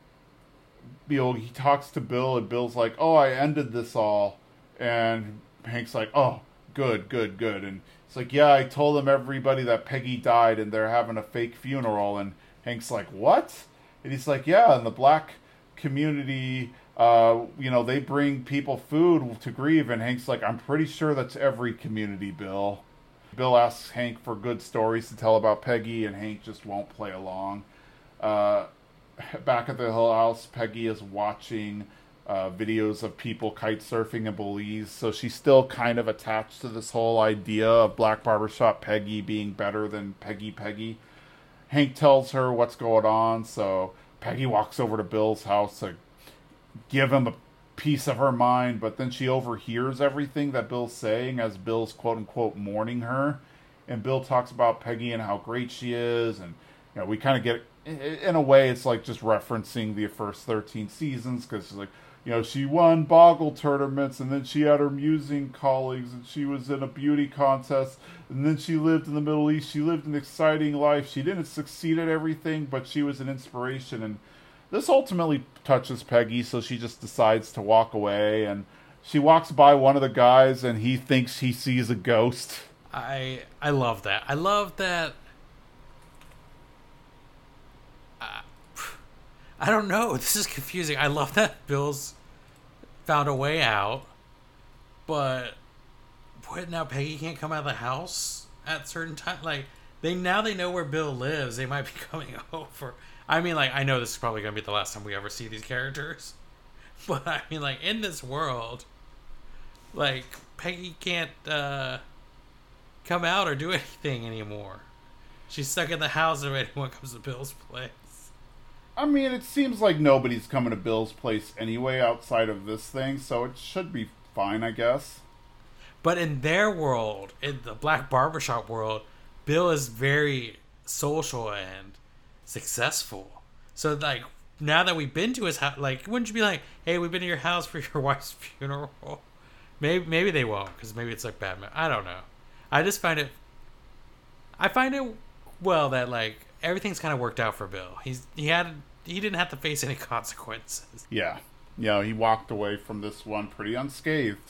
you know, he talks to Bill, and Bill's like, oh, I ended this all. And Hank's like, oh, good, good, good. And it's like, yeah, I told them everybody that Peggy died, and they're having a fake funeral. And Hank's like, what? And he's like, yeah, in the black community, uh, you know, they bring people food to grieve. And Hank's like, I'm pretty sure that's every community, Bill. Bill asks Hank for good stories to tell about Peggy, and Hank just won't play along. Uh... Back at the Hill House, Peggy is watching uh, videos of people kite surfing in Belize, so she's still kind of attached to this whole idea of Black Barbershop Peggy being better than Peggy Peggy. Hank tells her what's going on, so Peggy walks over to Bill's house to give him a piece of her mind, but then she overhears everything that Bill's saying as Bill's quote-unquote mourning her, and Bill talks about Peggy and how great she is, and you know, we kind of get, in a way, it's like just referencing the first thirteen seasons, because she's like, you know, she won Boggle tournaments, and then she had her musing colleagues, and she was in a beauty contest, and then she lived in the Middle East. She lived an exciting life. She didn't succeed at everything, but she was an inspiration, and this ultimately touches Peggy, so she just decides to walk away, and she walks by one of the guys, and he thinks he sees a ghost. I I love that. I love that. I don't know. This is confusing. I love that Bill's found a way out, but what now? Peggy can't come out of the house at certain time. Like they now they know where Bill lives. They might be coming over. I mean, like I know this is probably gonna be the last time we ever see these characters, but I mean, like in this world, like Peggy can't uh, come out or do anything anymore. She's stuck in the house if anyone comes to Bill's place. I mean, it seems like nobody's coming to Bill's place anyway outside of this thing, so it should be fine, I guess. But in their world, in the black barbershop world, Bill is very social and successful. So, like, now that we've been to his house, like, wouldn't you be like, hey, we've been to your house for your wife's funeral? Maybe maybe they won't, because maybe it's like Batman. I don't know. I just find it... I find it, well, that, like, everything's kind of worked out for Bill. He's He had he didn't have to face any consequences. Yeah. Yeah, he walked away from this one pretty unscathed.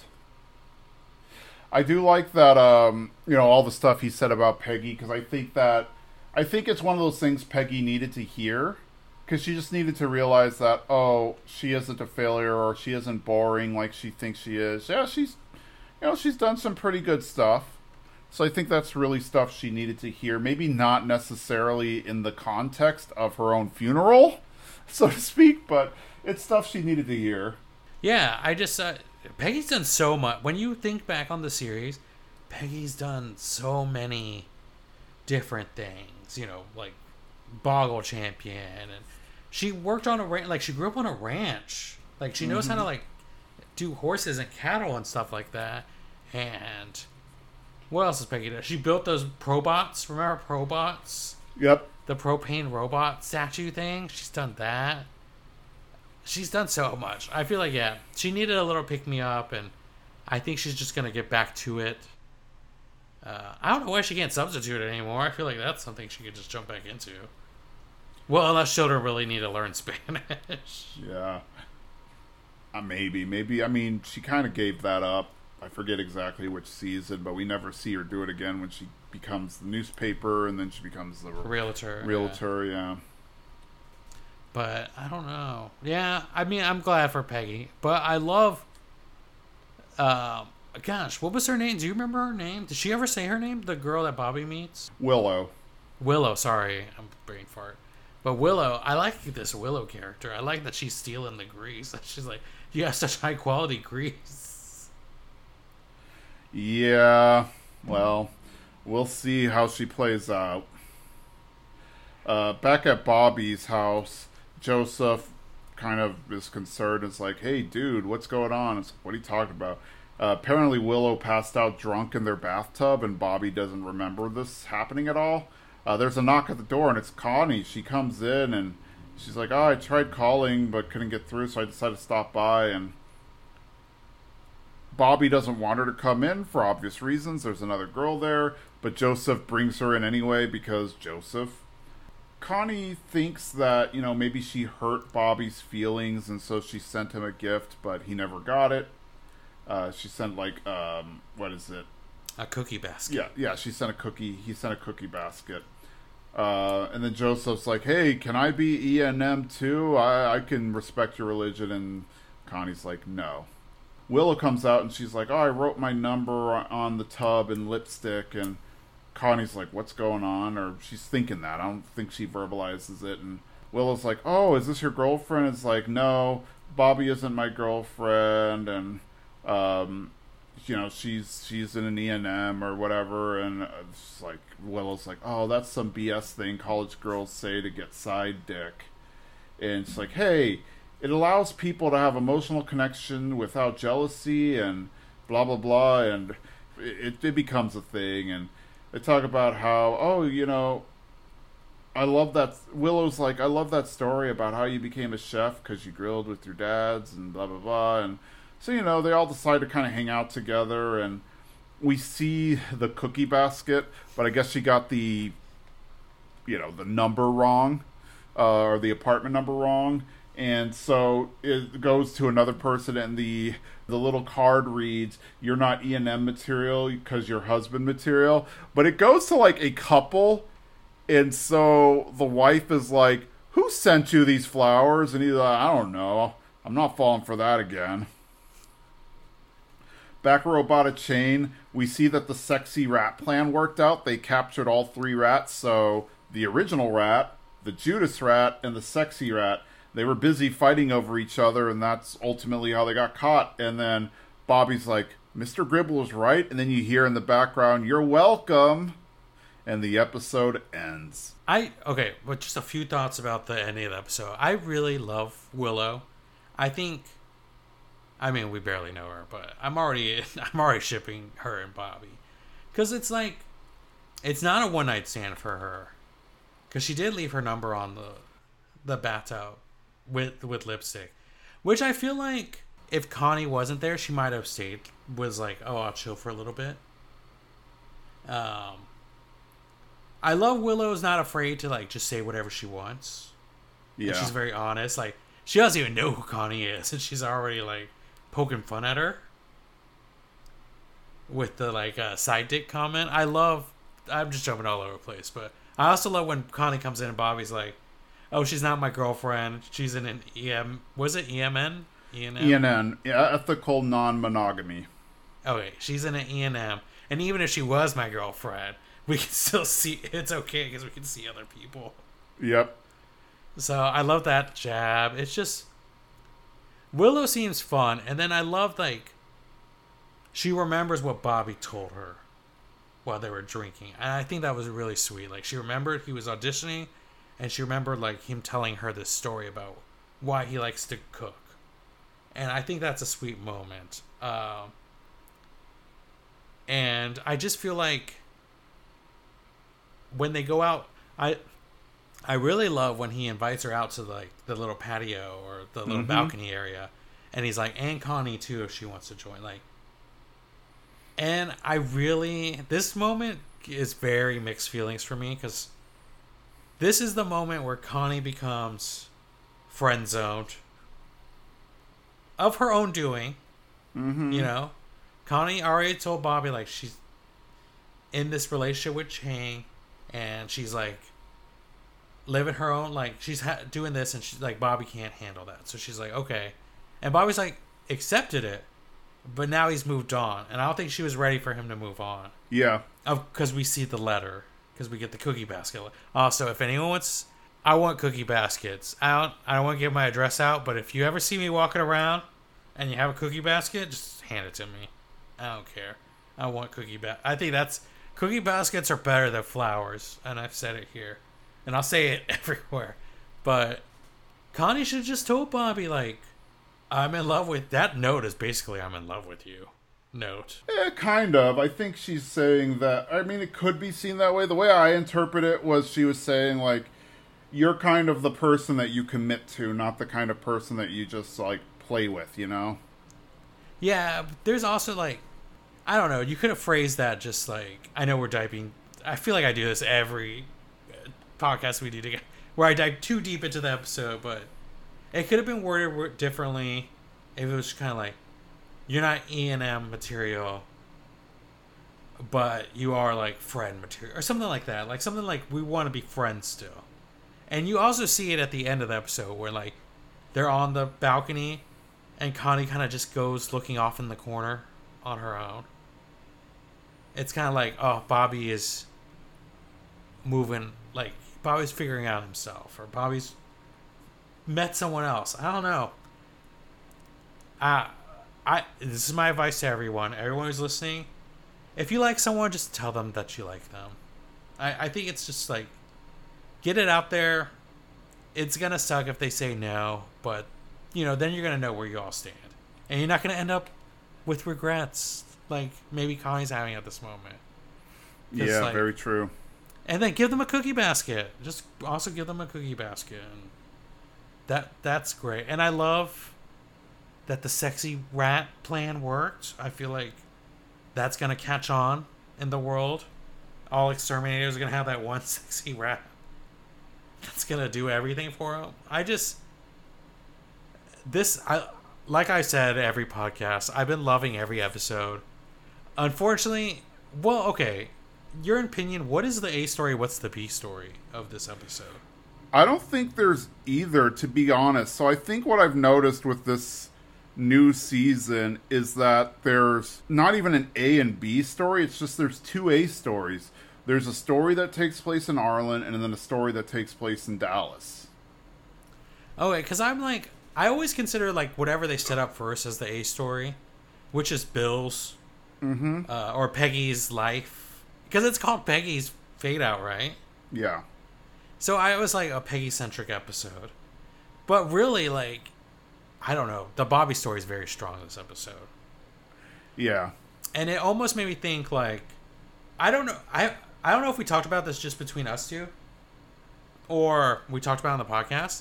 I do like that, um, you know, all the stuff he said about Peggy, because I think that, I think it's one of those things Peggy needed to hear, because she just needed to realize that, oh, she isn't a failure, or she isn't boring like she thinks she is. Yeah, she's, you know, she's done some pretty good stuff. So I think that's really stuff she needed to hear. Maybe not necessarily in the context of her own funeral, so to speak, but it's stuff she needed to hear. Yeah, I just... Uh, Peggy's done so much. When you think back on the series, Peggy's done so many different things. You know, like Boggle Champion, and she worked on a ranch. Like, she grew up on a ranch. Like, she knows mm-hmm. how to, like, do horses and cattle and stuff like that. And what else has Peggy done? She built those Probots. Remember Probots? Yep. The propane robot statue thing. She's done that. She's done so much. I feel like, yeah, she needed a little pick-me-up, and I think she's just going to get back to it. Uh, I don't know why she can't substitute it anymore. I feel like that's something she could just jump back into. Well, unless children really need to learn Spanish. Yeah. Uh, maybe. Maybe, I mean, she kind of gave that up. I forget exactly which season, but we never see her do it again when she becomes the newspaper, and then she becomes the realtor. Realtor, yeah. yeah. But I don't know. Yeah, I mean, I'm glad for Peggy. But I love... Uh, gosh, what was her name? Do you remember her name? Did she ever say her name? The girl that Bobby meets? Willow. Willow, sorry. I'm brain fart. But Willow, I like this Willow character. I like that she's stealing the grease. She's like, you have such high quality grease. Yeah, well, we'll see how she plays out. Uh, back at Bobby's house... Joseph kind of is concerned. It's like, hey, dude, what's going on? It's like, what are you talking about? Uh, apparently Willow passed out drunk in their bathtub, and Bobby doesn't remember this happening at all. Uh, there's a knock at the door, and it's Connie. She comes in, and she's like, oh, I tried calling, but couldn't get through, so I decided to stop by. And Bobby doesn't want her to come in for obvious reasons. There's another girl there, but Joseph brings her in anyway because Joseph. Connie thinks that, you know, maybe she hurt Bobby's feelings, and so she sent him a gift, but he never got it. Uh, she sent, like, um, what is it? A cookie basket. Yeah, yeah, she sent a cookie. He sent a cookie basket. Uh, and then Joseph's like, hey, can I be E and M too? I, I can respect your religion. And Connie's like, no. Willow comes out, and she's like, oh, I wrote my number on the tub in lipstick, and Connie's like, what's going on? Or she's thinking that. I don't think she verbalizes it. And Willow's like, oh, is this your girlfriend? It's like, no, Bobby isn't my girlfriend. And, um, you know, she's she's in an E and M or whatever. And it's like, Willow's like, oh, that's some B S thing college girls say to get side dick. And it's like, hey, it allows people to have emotional connection without jealousy and blah, blah, blah. And it, it becomes a thing. And they talk about how, oh, you know, I love that. Willow's like, I love that story about how you became a chef because you grilled with your dads and blah, blah, blah. And so, you know, they all decide to kind of hang out together. And we see the cookie basket, but I guess she got the, you know, the number wrong, uh, or the apartment number wrong. And so it goes to another person, and the the little card reads, you're not E and M material because you're husband material. But it goes to like a couple, and so the wife is like, who sent you these flowers? And he's like, I don't know. I'm not falling for that again. Back at Robotic Chain, we see that the sexy rat plan worked out. They captured all three rats, so the original rat, the Judas rat, and the sexy rat. They were busy fighting over each other, and that's ultimately how they got caught. And then Bobby's like, Mister Gribble was right. And then you hear in the background, you're welcome. and the episode ends. I okay, but just a few thoughts about the ending of the episode. I really love Willow. I think, I mean, we barely know her, but I'm already I'm already shipping her and Bobby, because it's like, it's not a one night stand for her, because she did leave her number on the the bathtub with with lipstick, which I feel like if Connie wasn't there, she might have stayed. Was like, oh, I'll chill for a little bit. Um. I love Willow's not afraid to like just say whatever she wants. Yeah. And she's very honest. Like, she doesn't even know who Connie is, and she's already like poking fun at her with the like uh, side dick comment. I love. I'm just jumping all over the place, but I also love when Connie comes in and Bobby's like, "Oh, she's not my girlfriend. She's in an E M. Was it E M N? E N M? E N N. Yeah, ethical non-monogamy. Okay, she's in an E N M, and even if she was my girlfriend, we can still see, it's okay because we can see other people. Yep. So I love that jab. It's just, Willow seems fun. And then I love, like, she remembers what Bobby told her while they were drinking. And I think that was really sweet. Like, she remembered he was auditioning, and she remembered, like, him telling her this story about why he likes to cook. And I think that's a sweet moment. Um, and I just feel like when they go out, I I really love when he invites her out to like the little patio or the little mm-hmm. balcony area, and he's like, and Connie too if she wants to join. Like, and I really, this moment is very mixed feelings for me, because this is the moment where Connie becomes friend zoned of her own doing. Mm-hmm. You know, Connie already told Bobby like she's in this relationship with Chang. And she's like living her own, like she's ha- doing this, and she's like, Bobby can't handle that. So she's like, okay. And Bobby's like accepted it, but now he's moved on. And I don't think she was ready for him to move on. Yeah. Because we see the letter, because we get the cookie basket. Also, if anyone wants, I want cookie baskets. I don't, I don't want to give my address out, but if you ever see me walking around and you have a cookie basket, just hand it to me. I don't care. I want cookie basket. I think that's. Cookie baskets are better than flowers, and I've said it here, and I'll say it everywhere. But Connie should have just told Bobby, like, I'm in love with... That note is basically, I'm in love with you. Note. Yeah, kind of. I think she's saying that... I mean, it could be seen that way. The way I interpret it was she was saying, like, you're kind of the person that you commit to, not the kind of person that you just, like, play with, you know? Yeah, but there's also, like... I don't know. You could have phrased that just like, I know we're diving. I feel like I do this every podcast we do together, where I dive too deep into the episode, but it could have been worded differently if it was kind of like, you're not E and M material, but you are like friend material, or something like that. Like something like, we want to be friends still. And you also see it at the end of the episode where like they're on the balcony and Connie kind of just goes looking off in the corner on her own. It's kind of like, oh, Bobby is moving, like, Bobby's figuring out himself, or Bobby's met someone else. I don't know. Uh, I this is my advice to everyone. Everyone who's listening, if you like someone, just tell them that you like them. I, I think it's just, like, get it out there. It's going to suck if they say no, but, you know, then you're going to know where you all stand. And you're not going to end up with regrets. Like, maybe Connie's having at this moment. Yeah, like, very true. And then give them a cookie basket. Just also give them a cookie basket. And that that's great. And I love that the sexy rat plan worked. I feel like that's going to catch on in the world. All exterminators are going to have that one sexy rat that's going to do everything for them. I just... This... I like I said every podcast, I've been loving every episode. Unfortunately... Well, okay. Your opinion, what is the A story, what's the B story of this episode? I don't think there's either, to be honest. So I think what I've noticed with this new season is that there's not even an A and B story. It's just there's two A stories. There's a story that takes place in Arlen, and then a story that takes place in Dallas. Okay, because I'm like, I always consider like whatever they set up first as the A story, which is Bill's mm-hmm. uh, or Peggy's life. Because it's called Peggy's fade out, right? Yeah. So I was like a Peggy-centric episode. But really, like, I don't know. The Bobby story is very strong this episode. Yeah. And it almost made me think, like, I don't know. I I don't know if we talked about this just between us two, or we talked about it on the podcast.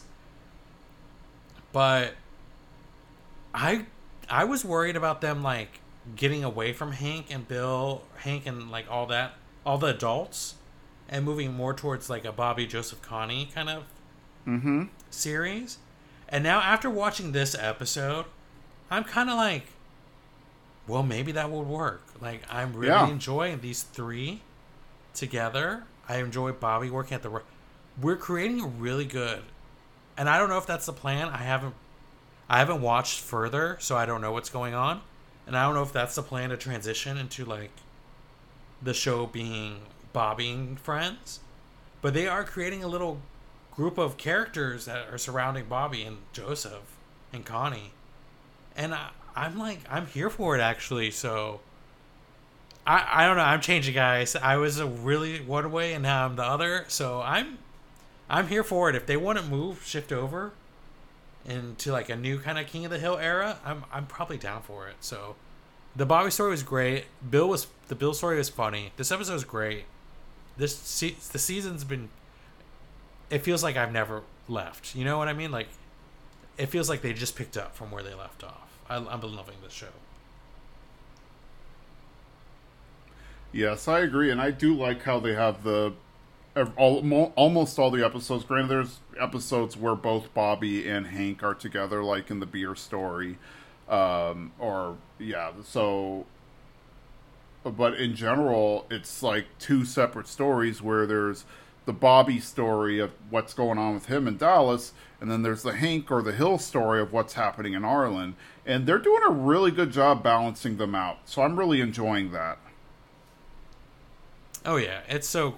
But I I was worried about them, like, getting away from Hank and Bill, Hank and, like, all that, all the adults, and moving more towards, like, a Bobby, Joseph, Connie kind of mm-hmm. series. And now, after watching this episode, I'm kind of like, well, maybe that would work. Like, I'm really yeah. enjoying these three together. I enjoy Bobby working at the... We're creating a really good... And I don't know if that's the plan. I haven't I haven't watched further, so I don't know what's going on. And I don't know if that's the plan to transition into, like, the show being Bobby and friends. But they are creating a little group of characters that are surrounding Bobby and Joseph and Connie. And I, I'm like, I'm here for it, actually. So, I I don't know. I'm changing, guys. I was a really one way, and now I'm the other. So, I'm I'm here for it. If they want to move, shift over into like a new kind of King of the Hill era, I'm I'm probably down for it. So, the Bobby story was great. Bill was the Bill story was funny. This episode was great. This se- the season's been. It feels like I've never left. You know what I mean? Like, it feels like they just picked up from where they left off. I, I'm loving this show. Yes, I agree, and I do like how they have the all, almost all the episodes. Granted, there's episodes where both Bobby and Hank are together, like in the beer story, um, or yeah. So, but in general, it's like two separate stories where there's the Bobby story of what's going on with him in Dallas, and then there's the Hank or the Hill story of what's happening in Arlen, and they're doing a really good job balancing them out. So I'm really enjoying that. Oh yeah, it's so.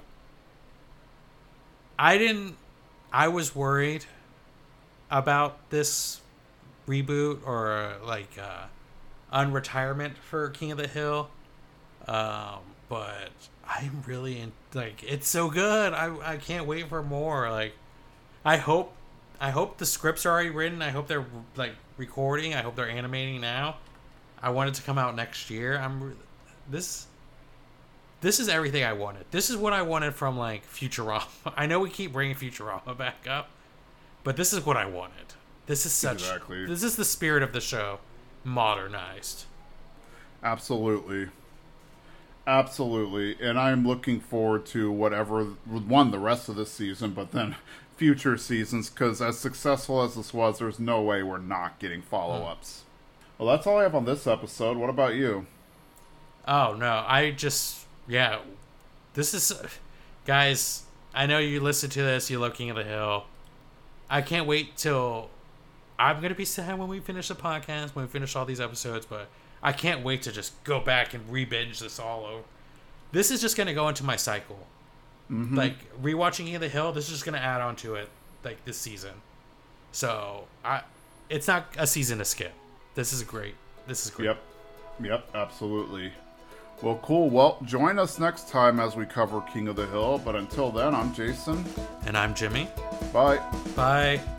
I didn't. I was worried about this reboot or like uh, unretirement for King of the Hill, um, but I'm really in, like it's so good. I I can't wait for more. Like, I hope I hope the scripts are already written. I hope they're like recording. I hope they're animating now. I want it to come out next year. I'm this. This is everything I wanted. This is what I wanted from, like, Futurama. I know we keep bringing Futurama back up, but this is what I wanted. This is such... Exactly. This is the spirit of the show, modernized. Absolutely. Absolutely. And I'm looking forward to whatever, one, the rest of this season, but then future seasons, because as successful as this was, there's no way we're not getting follow-ups. Hmm. Well, that's all I have on this episode. What about you? Oh, no. I just... Yeah, this is, guys, I know you listen to this, you love King of the Hill. I can't wait till, I'm going to be sad when we finish the podcast, when we finish all these episodes, but I can't wait to just go back and re-binge this all over. This is just going to go into my cycle. Mm-hmm. Like, rewatching King of the Hill, this is just going to add on to it, like, this season. So, I, it's not a season to skip. This is great. This is great. Yep. Yep, absolutely. Well, cool. Well, join us next time as we cover King of the Hill. But until then, I'm Jason. And I'm Jimmy. Bye. Bye.